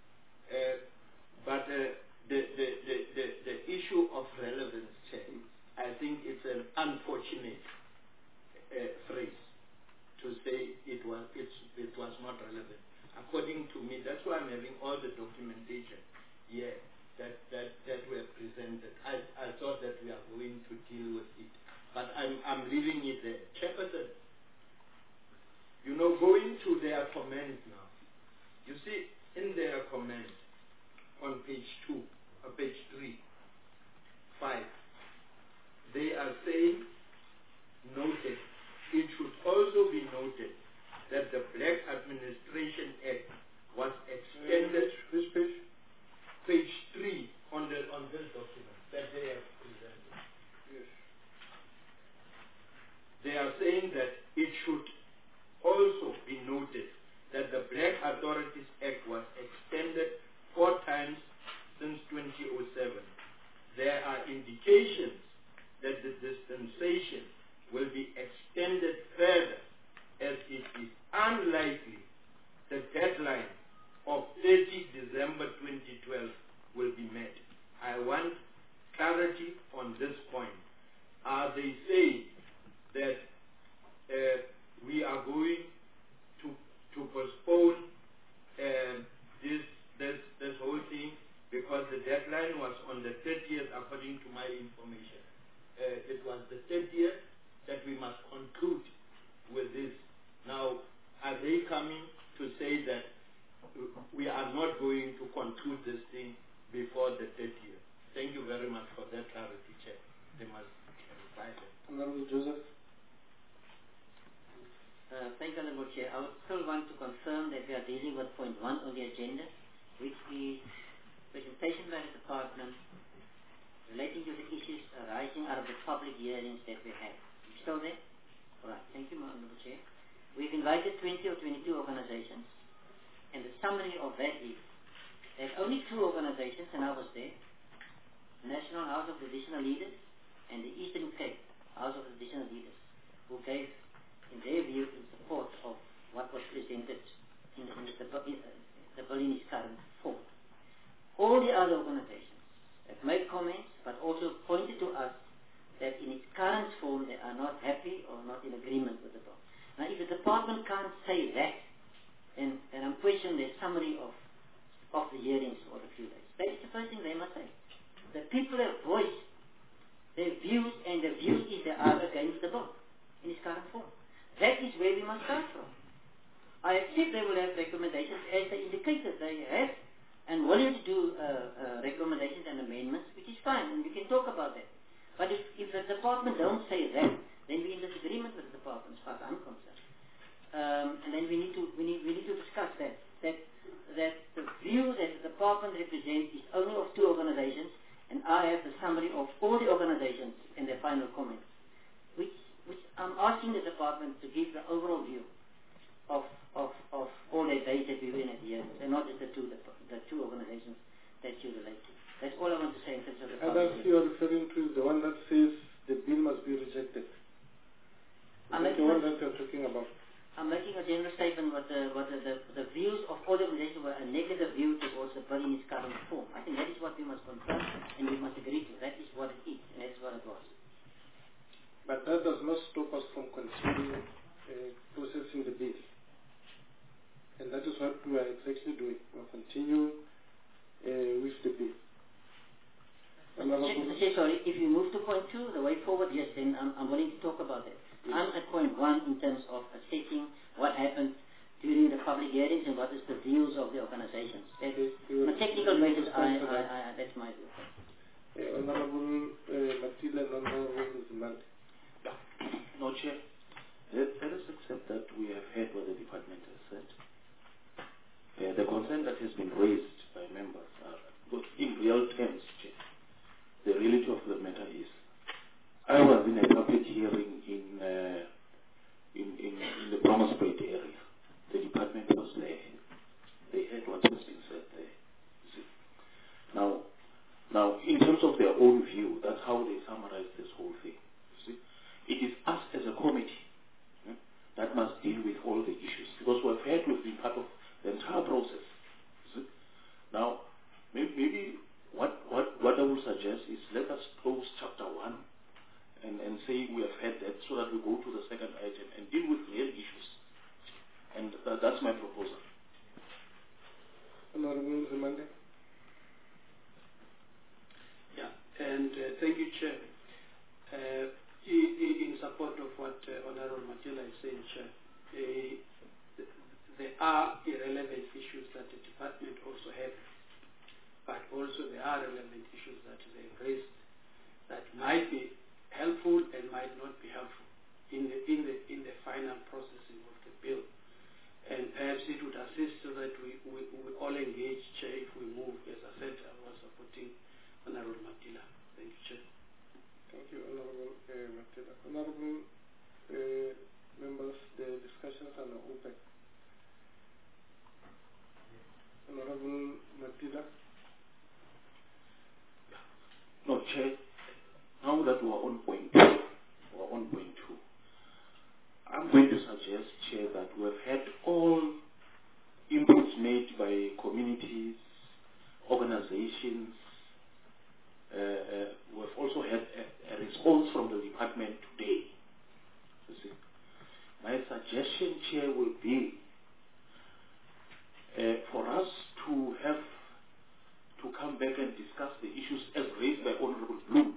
But the issue of relevance, Chair, I think it's an unfortunate phrase to say it was not relevant. According to me, that's why I'm having all the documentation here that were presented. I thought that we are going to deal with it, but I'm leaving it there. Chairperson, you know, going to their comments now, you see in their comments on page 2, or page 3, 5, they are saying, noted, it should also be noted that the Black Administration Act was extended. Which page? Page 3 on this document that they have presented. Yes. They are saying that it should also be noted that the Black Authorities Act was extended 4 times since 2007. There are indications that the dispensation will be extended further, as it is unlikely the deadline of 30 December 2012 will be met. I want clarity on this point. Are they saying that we are going to postpone the we are not going to conclude this thing before the 30th. Thank you very much for that clarity, Chair. They must clarify that. Honorable Joseph. Thank you, Honorable Chair. I would still want to confirm that we are dealing with point 1 on the agenda, which is presentation by the department relating to the issues arising out of the public hearings that we had. You still there? All right. Thank you, Honorable Chair. We've invited 20 or 22 organizations, and the summary of that is there's only 2 organizations, and I was there, National House of Traditional Leaders and the Eastern Cape House of Traditional Leaders, who gave, in their view, in support of what was presented in the bill in its current form. All the other organizations have made comments, but also pointed to us that in its current form they are not happy or not in agreement with the bill. Now, if the department can't say that, then I'm questioning their summary of the hearings for a few days. That is the first thing they must say. The people have voiced their views, and the view is they are against the bill in its current form. That is where we must start from. I accept they will have recommendations, as they indicated they have, and willing to do recommendations and amendments, which is fine, and we can talk about that. But if the department don't say that, then we're in disagreement with the department, as far as I'm concerned. And then we need to discuss that the view that the department represents is only of 2 organizations, and I have the summary of all the organizations in their final comments, which I'm asking the department to give the overall view of all their days that we were in at the end, and not just the two organizations that you relate to. That's all I want to say in terms of the Others you are referring to is the one that says the bill must be rejected. That's the one that you're talking about. I'm making a general statement what the views of all the organizations were a negative view towards the bill in its current form. I think that is what we must confirm and we must agree to. That is what it is, and that is what it was. But that does not stop us from continuing processing the bill. And that is what we are exactly doing. We are continuing with the bill. Sorry, if you move to point 2, the way forward, yes, then I'm willing to talk about that. Yes. I'm at point 1 in terms of assessing what happened during the public hearings and what is the views of the organizations. On a technical basis, that's my view. Honorable Matila and Honorable Zimande. No, Chair. Let us accept that we have heard what the department has said. The concern that has been raised by members are, in real terms, Chair, the reality of the matter is, I was in a public hearing in the Bromersbreed area. The department was there. They heard what was being said there. See? Now, in terms of their own view, that's how they summarize this whole thing. See? It is us as a committee that must deal with all the issues, because we've been part of the entire process. See? Now, maybe what I would suggest is let us close chapter 1 and say we have had that, so that we go to the second item and deal with real issues. And that's my proposal. Honorable Zimande. Yeah, and thank you, Chair. In support of what Honorable Matila is saying, Chair, there are irrelevant issues that the department also have, but also there are relevant issues that they have raised that might be helpful and might not be helpful in the final processing of the bill. And perhaps it would assist so that we all engage, Chair, if we move. As I said, I was supporting Honorable Matila. Thank you, Chair. Thank you, Honorable Matila. Honorable members, the discussions are now open. Honorable Matila. No, Chair. Now that we are on point 2, I'm going to suggest, Chair, that we have had all inputs made by communities, organizations. We have also had a response from the department today. You see. My suggestion, Chair, will be for us to come back and discuss the issues as raised by Honorable Bloom.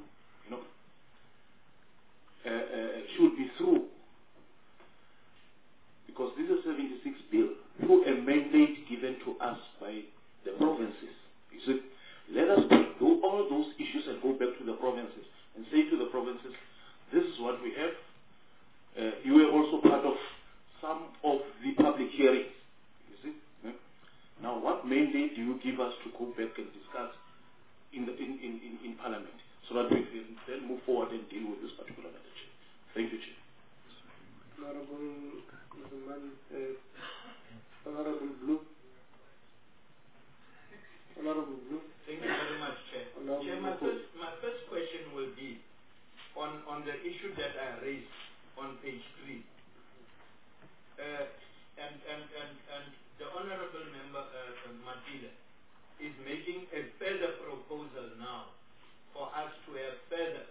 Should be through, because this is a 76 bill, through a mandate given sent to us by the provinces. You see, let us do all those issues and go back to the provinces and say to the provinces, this is what we have. You were also part of some of the public hearings. You see? Now, what mandate do you give us to go back and discuss in Parliament so that we can then move forward and deal with this particular matter, Chair? Thank you, Chair. Honorable Blue. Honorable Blue. Thank you very much, Chair. Chair, my first question will be on the issue that I raised on page 3. And the Honorable Member Matile is making a further proposal now for us to have further,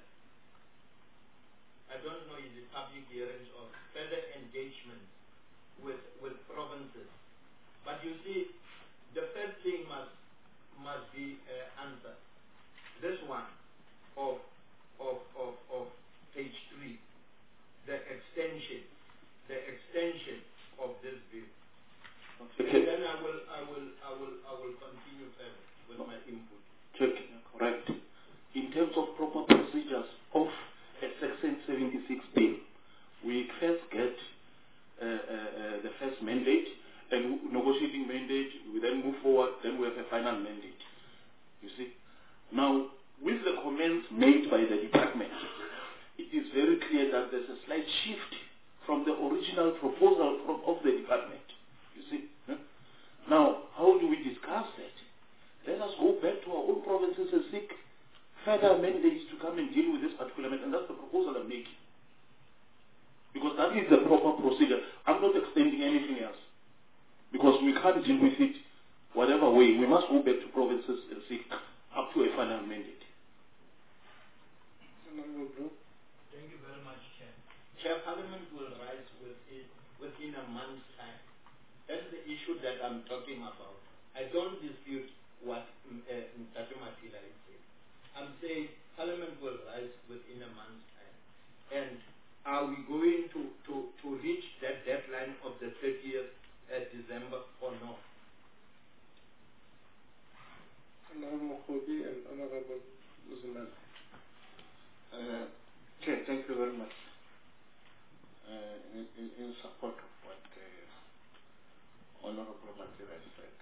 I don't know is it public hearings or further engagement with provinces. But you see, the first thing must be answered. This one of page 3, the extension of this bill. Okay. And then I will continue further with my input. Check. Correct. In terms of proper procedures of a Section 76 bill, we first get the first mandate and negotiating mandate. We then move forward. Then we have a final mandate. You see. Now, with the comments made by the department, it is very clear that there's a slight shift from the original proposal of the department. You see. Now, how do we discuss that? Let us go back to our own provinces and seek further mandates to come and deal with this particular matter, and that's the proposal I'm making. Because that is the proper procedure. I'm not extending anything else. Because we can't deal with it whatever way. We must go back to provinces and seek up to a final mandate. Thank you very much, Chair. Chair, Parliament will rise within a month's time. That's the issue that I'm talking about. I don't dispute what Mr. Matila is saying. I'm saying Parliament will rise within a month's time. And are we going to reach that deadline of the 30th December or not? Honorable Khodi and Honorable Uzman. Chair, thank you very much. In support of what Honorable Matila said,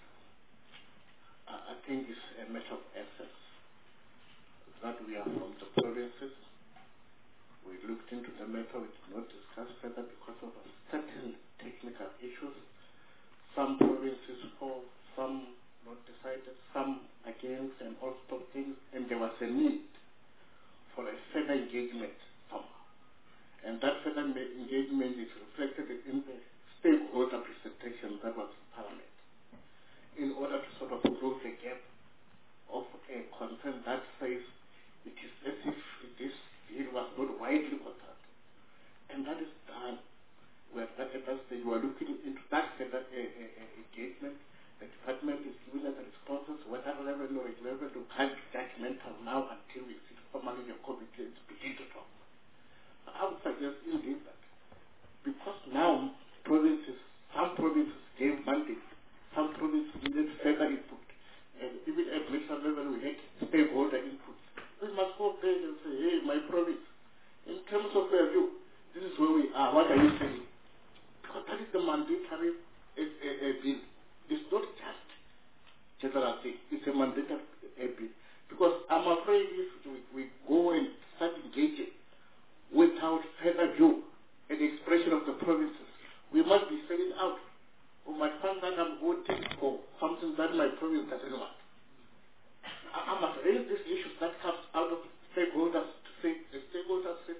I think it's a matter of essence that we are from the provinces. We looked into the matter, we did not discuss further because of certain technical issues. Some provinces for, some not decided, some against, and all sorts of things, and there was a need for a further engagement somehow. And that further engagement is reflected in the stakeholder presentation that was in Parliament, in order to sort of close the gap of a concern that says it is as if this deal was not widely consulted. And that is done. We are at that stage. We are looking into that further engagement. The department is giving us the responses, whether relevant or irrelevant, we can't be judgmental now until we sit formally in the committee and begin to talk. But I would suggest indeed that because now some provinces gave mandate, some provinces needed further input, and even at national level we had stakeholder input. We must go back and say, hey, my province, in terms of their view, this is where we are. What are you saying? Because that is the mandatory bill. It's not just general thing. It's a mandatory bill. Because I'm afraid if we go and start engaging without further view and expression of the provinces, we must be selling out. We might find that I'm voting for something that my province doesn't want. I must raise these issues that comes out of stakeholders to say the stakeholders said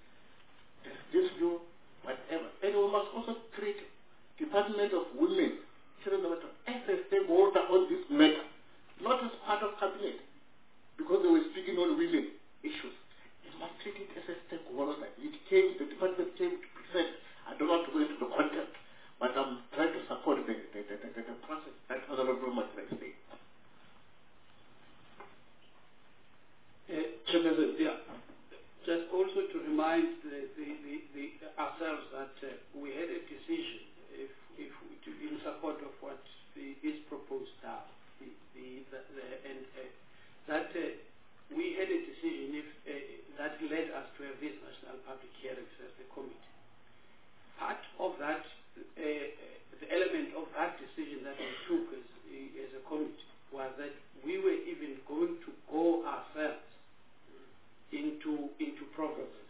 this view, whatever. And we must also create Department of Women, Children as a stakeholder on this matter, not as part of cabinet, because they were speaking on women issues. It must treat it as a stakeholder. The department came to present. I don't want to go into the content, but I'm trying to support the process that Honorable Matila is saying. Chairman, just also to remind ourselves that we had a decision in support of what is proposed. proposed now. We had a decision that led us to have these national public hearings as the committee. Part of that, the element of that decision that we took as a committee was that we were even going to go ourselves into provinces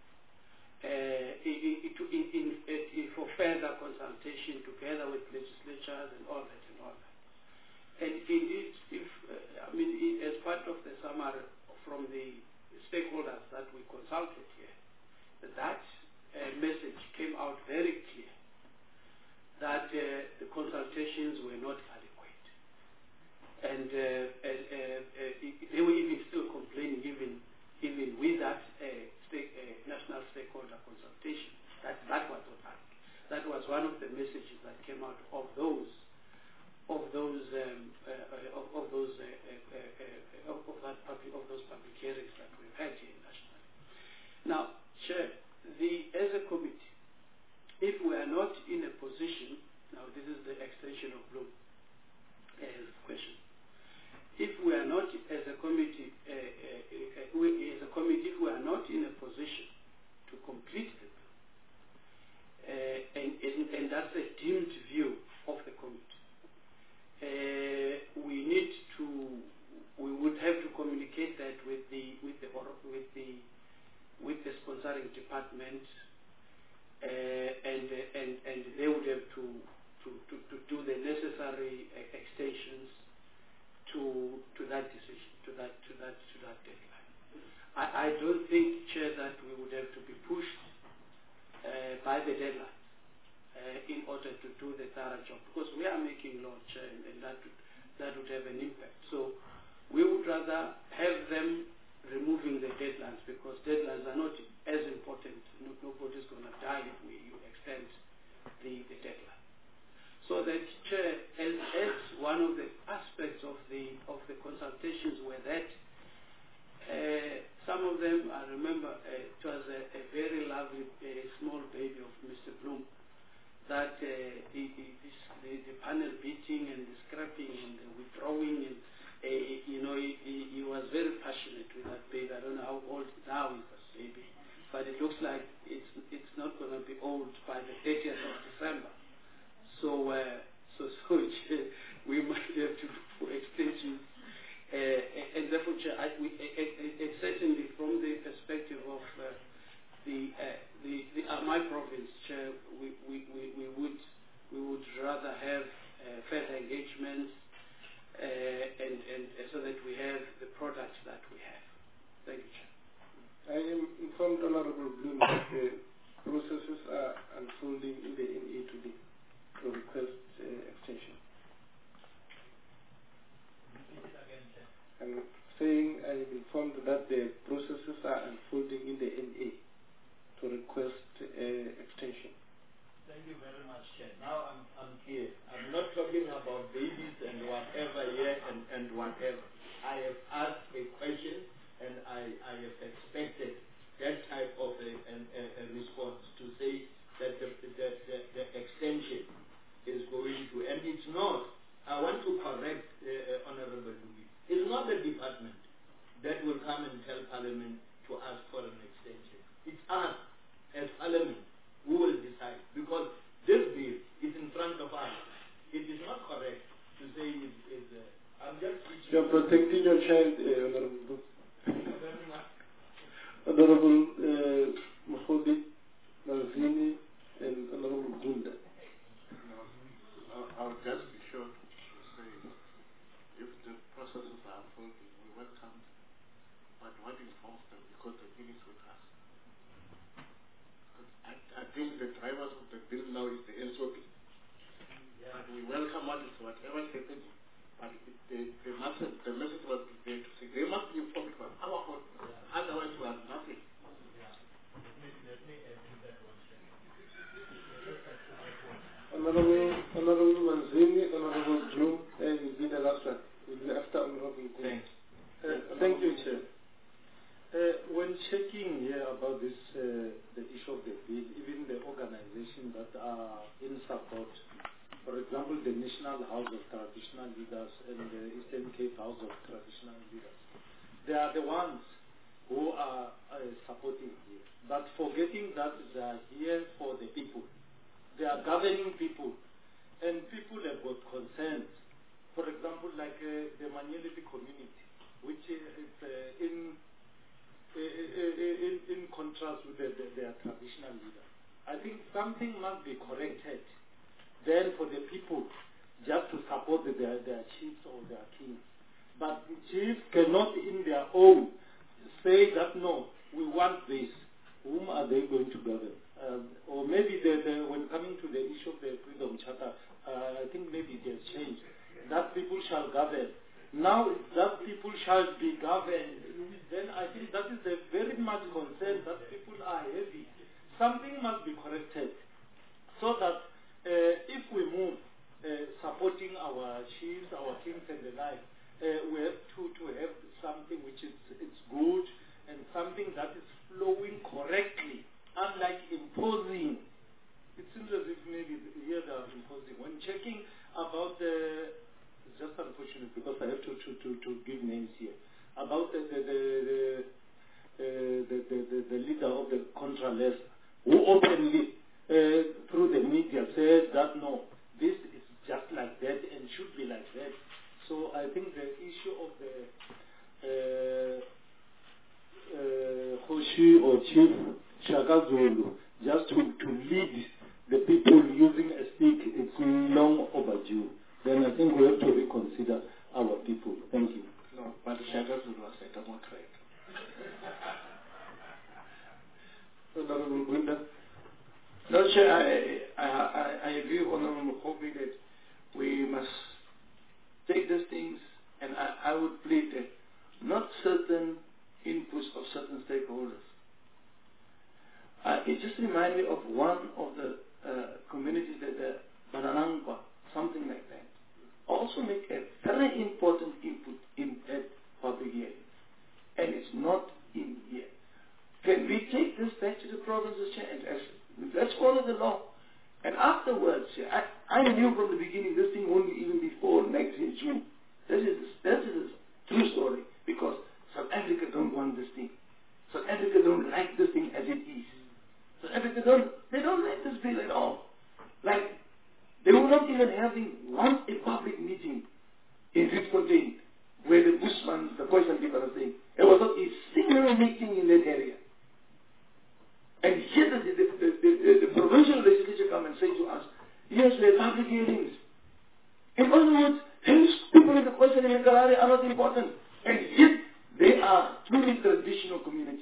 for further consultation together with legislatures and all that. And indeed, as part of the summary from the stakeholders that we consulted here, that message came out very clear that the consultations were not adequate. And they were even still complaining, even with that national stakeholder consultation, that was not adequate. That was one of the messages that came out of those public hearings that we've had here nationally. Now, Chair, as a committee, if we are not in a position, now this is the extension of Bloom question. If we are not as a committee, if we are not in a position to complete the bill, and that's a deemed view of the committee, we would have to communicate that with the sponsoring department, and they would have to do the necessary extensions to that decision, to that deadline. I don't think, Chair, that we would have to be pushed by the deadline in order to do the thorough job, because we are making law, Chair, and that would have an impact. So we would rather have them removing the deadlines, because deadlines are not as important. Nobody's going to die if we extend the deadline. So that, Chair, as one of the aspects of the consultations were that some of them, I remember, it was a very lovely small baby of Mr. Bloom, that the panel beating and the scrapping and the withdrawing, and he was very passionate with that baby. I don't know how old now is that baby, but it looks like it's not going to be old by the 30th of December. So we might have to look for extensions, and therefore, Chair, certainly from the perspective of my province, Chair, we would rather have further engagements, and so that we have the products that we have. Thank you, Chair. I am informed, Honorable Bloom, that the processes are unfolding in the NA today to request extension. I'm saying I am informed that the processes are unfolding in the NA to request extension. Thank you very much, Chair. Now I'm clear. I'm not talking about babies and whatever here and whatever. I have asked a question, and I have expected that type of a response to say that the extension is going to, and it's not. I want to correct Honorable Louis. It's not the department that will come and tell Parliament to ask for an extension. It's us, as Parliament, who will decide, because this bill is in front of us. It is not correct to say I'm just... You're protecting your child, Honorable. Thank you very much. Honorable Mahodi, Malvini, and Honorable Gunda. I'll just be sure to say, if the processes are unfolding, we welcome them. But what informs them, because the bill is with us. I think the drivers of the bill now is the SOP. Yeah. But we welcome whatever is happening. But the message was there to say they must be informed about our own. Yeah. Otherwise we have nothing. Yeah. Let me add to that one. Honorable Manzini, Honorable Bloom, and will be the last one. Will be after Honorable Bloom. Thank you, Chair. When checking here about this, the issue of the bill, even the organizations that are in support, for example, the National National House of Traditional Leaders and the Eastern Cape House of Traditional Leaders. They are the ones who are supporting here, but forgetting that they are here for the people. They are governing people, and people have got concerns. For example, like the Manyeliti community, which is in contrast with their traditional leaders. I think something must be corrected then for the people just to support their chiefs or their kings. But the chiefs cannot in their own say that no, we want this. Whom are they going to govern? Or maybe when coming to the issue of the Freedom Charter, I think maybe it has changed. That people shall govern. Now that people shall be governed, then I think that is a very much concern that people are heavy. Something must be corrected so that if we move supporting our chiefs, our kings and the like, we have to have something which is it's good and something that is flowing correctly, unlike imposing. It seems as if maybe here they are imposing. When checking about it's just unfortunate because I have to give names here, about the leader of the Contralesa, who openly through the media said that no, this is just like that and should be like that. So I think the issue of the Khoshi or Chief Shaka Zulu, just to lead the people using a stick, it's long overdue. Then I think we have to reconsider our people. Thank you. No, but Shaka Zulu was a Democrat. Honorable Gwenda. No, Chair, I agree with Honorable Mokhobi that we must take these things, and I would plead that not certain inputs of certain stakeholders. It just reminds me of one of the communities that the Bananangwa, something like that, also make a very important input in that public hearing, and it's not in here. Can we take this back to the provinces, Chair, and let's follow the law? And afterwards, I knew from the beginning this thing won't be even before next year, June. That is a true story, because South Africa don't want this thing. South Africa don't like this thing as it is. South Africa don't like this bill at all. Like, they were not even having once a public meeting in Rietfontein where the Bushman, the Khoisan people are saying. There was not a single meeting in that area. And yet the provincial legislature come and say to us, yes, we have public hearings. In other words, these people in the Khoisan and Kalahari are not important. And yet they are truly traditional communities.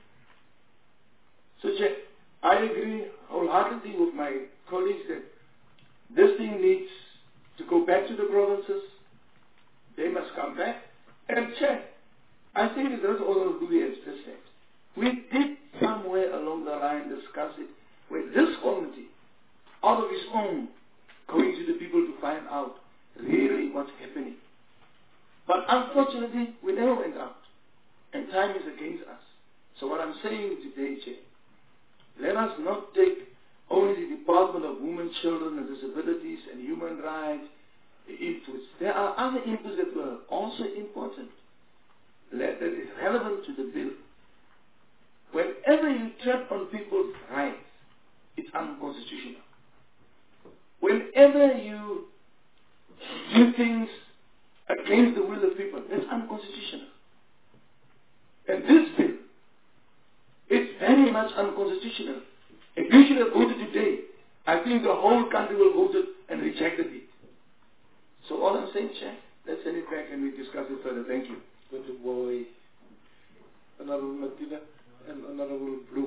So, Chair, I agree wholeheartedly with my colleagues that this thing needs to go back to the provinces. They must come back. And Chair, I think that's all we have just said. We did somewhere along the line discuss it where this committee, out of its own, going to the people to find out really what's happening. But unfortunately, we never went out. And time is against us. So what I'm saying today, Chair, let us not take only the Department of Women, Children and Disabilities and Human Rights inputs. There are other inputs that were also important, that is relevant to the bill. Whenever you tread on people's rights, it's unconstitutional. Whenever you do things against the will of people, that's unconstitutional. And this bill is very much unconstitutional. If you should have voted today, I think the whole country will vote it and rejected it. So all I'm saying, Chair, let's send it back and we discuss it further. Thank you. Good boy. Honorable Matina and Honorable Bloom.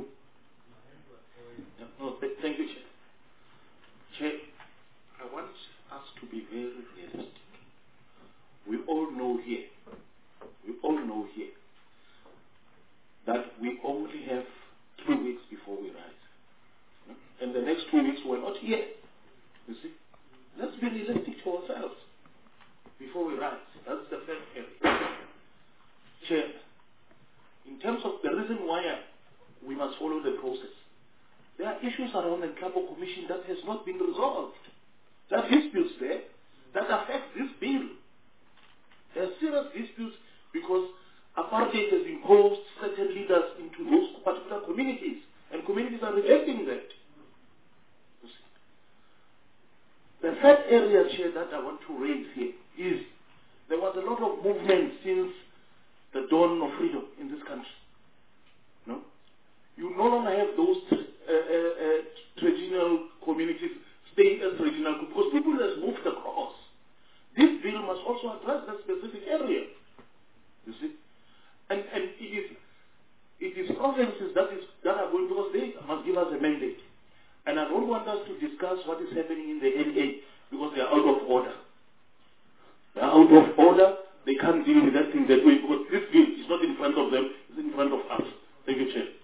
No, thank you, Chair. Chair, I want us to be very realistic. We all know here that we only have 2 weeks before we rise. And the next 2 weeks we're not here. You see? Let's be realistic to ourselves before we rise. That's the first area. Chair, in terms of the reason why we must follow the process, there are issues around the Cabo Commission that has not been resolved. There are disputes there that affect this bill. There are serious disputes because apartheid has imposed certain leaders into those particular communities, and communities are rejecting that. The third area, Chair, that I want to raise here is there was a lot of movement since the dawn of freedom in this country. No? You no longer have those traditional communities staying as traditional because people have moved across. This bill must also address that specific area. You see? And it is provinces that are going, because they must give us a mandate. And I don't want us to discuss what is happening in the LA because they are out of order. They are out of order. They can't deal with that thing that way because this bill is not in front of them, it's in front of us. Thank you, Chair.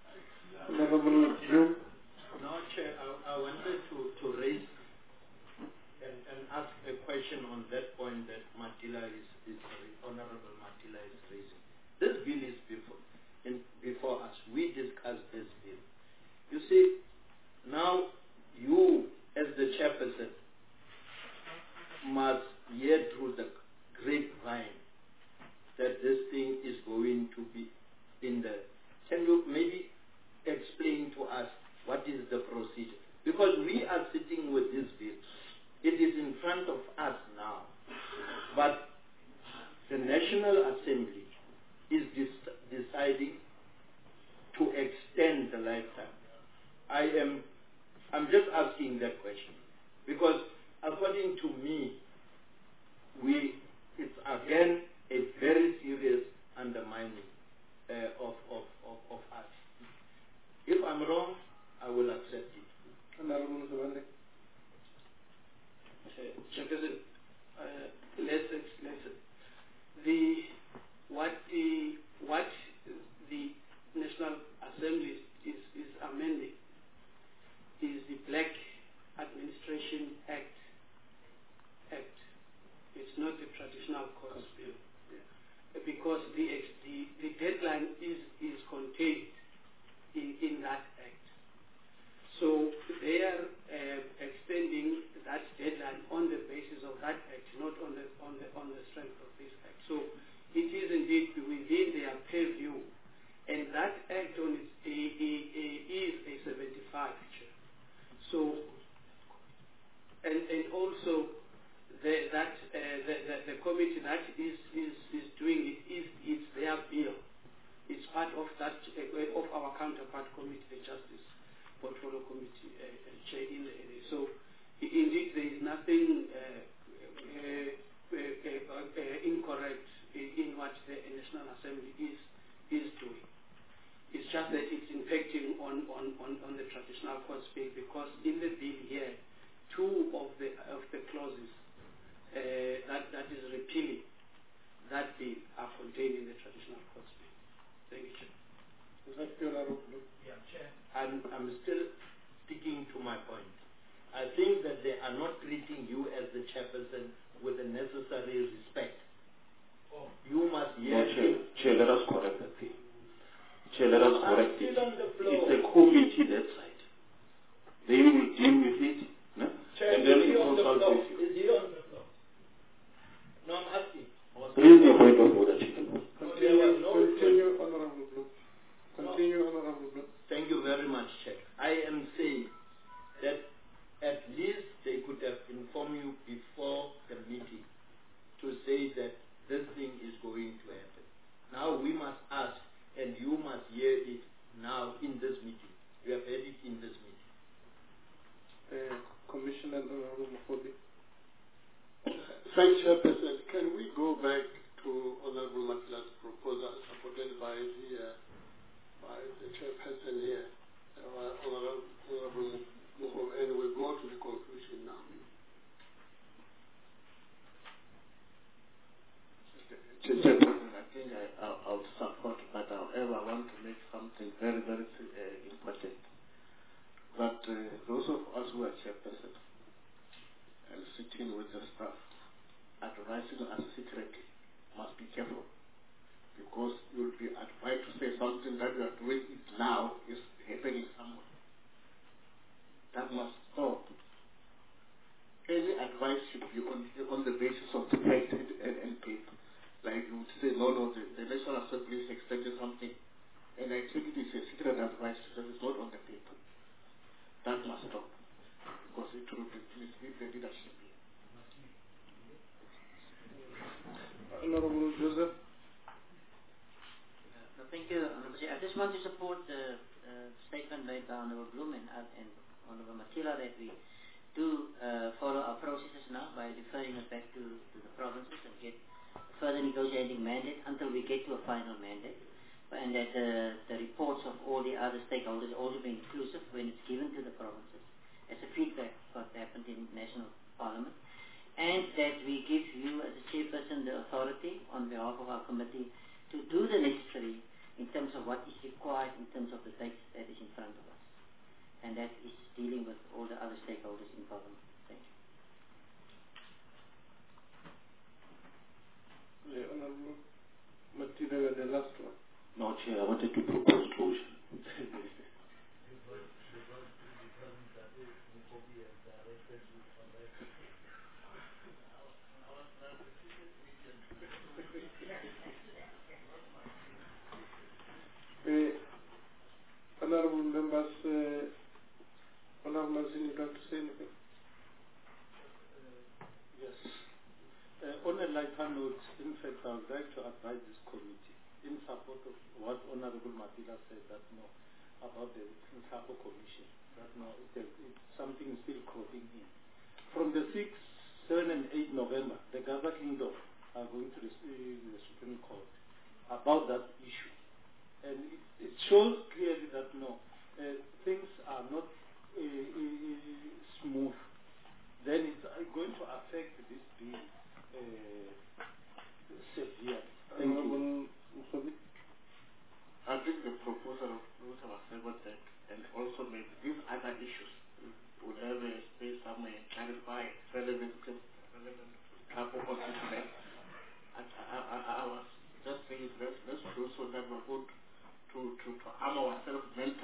Now, Chair, I wanted to raise and ask a question on that point that Honorable Matila is raising. This bill is before us. We discussed this bill. You see, now you, as the chairperson, must hear through the grapevine that this thing is going to be in the... Can you maybe explain to us what is the procedure? Because we are sitting with this bill. It is in front of us now. But the National Assembly is deciding to extend the lifetime. I'm just asking that question because according to me, it's again a very serious undermining of us. If I'm wrong, I will accept it. Chairperson, what the National Assembly is amending is the Black Administration Act. It's not the traditional courts bill, because the deadline is contained in that act. So they are extending that deadline on the basis of that act, not on the strength of this act. So it is indeed within their purview, and that act on its is a 75. So and also the committee that is doing it is their bill. It's part of that of our counterpart committee, the Justice Portfolio Committee chair in the area. So indeed there is nothing incorrect in what the National Assembly is doing. It's just that it's impacting on the traditional courts bill, because in the bill here, two of the clauses that is repealing that bill are contained in the traditional courts bill. Thank you, Chair. Yeah, Chair. I'm still sticking to my point. I think that they are not treating you as the chairperson with the necessary respect. You must hear Chair, let us correct that thing. Chair, let us correct it. It's a committee that side. They will deal with it. No? Chair, and then is he we on the consult floor? with you. Is he on the floor? No, I'm asking. Raise your point of order, Chair. Continue, Honorable Blue. Continue, Honorable Blue. Thank you very much, Chair. I am saying that at least they could have informed you before the meeting to say that this thing is going to happen. Now we must ask, and you must hear it now in this meeting. You have heard it in this meeting. Commissioner Honorable Mokodi. Thanks, Chairperson. Can we go back to Honorable Matila's proposal supported by the Chairperson here, Honorable Mokodi, and we'll go to the conclusion now. Chairperson, I think I'll support, but however, I want to make something very, very important. That those of us who are chairperson and sitting with the staff advising us secretly must be careful, because you'll be advised to say something that you are doing it now is happening somewhere. That must stop. any advice should be on the basis of the fact and paper. Like you would say, no, the National Assembly is expecting something, and I think it is a secret advice because it's not on the paper. That must stop, because it will mislead the leadership here. Honorable Joseph. Thank you, Honorable Chair. I just want to support the statement made by Honorable Bloom and Honorable Matila that we do follow our processes now by deferring it back to the provinces and get further negotiating mandate until we get to a final mandate. And that the reports of all the other stakeholders also be inclusive when it's given to the provinces as a feedback what happened in National Parliament. And that we give you as a chairperson the authority on behalf of our committee to do the necessary in terms of what is required in terms of the dates that is in front of us. And that is dealing with all the other stakeholders in Parliament. Thank you. Honorable Matila, the last one. No, Chair, I wanted to propose closure. Honorable members, Honorable Mazin, you want to say anything? Yes. On a lighter note, in fact, I would like to advise this committee in support of what Honorable Matila said, that about the Nsapo Commission, that something is still cropping in. From the 6th, 7th, and 8th November, the Gaza Kingdom are going to the Supreme Court about that issue. And it shows clearly that things are not smooth. Then it's going to affect this bill severely. I think the proposal of Luther was that, and also maybe these other issues would have a space somewhere and clarify relevant couple constituents. I was just saying let's do so that we're good to arm ourselves mentally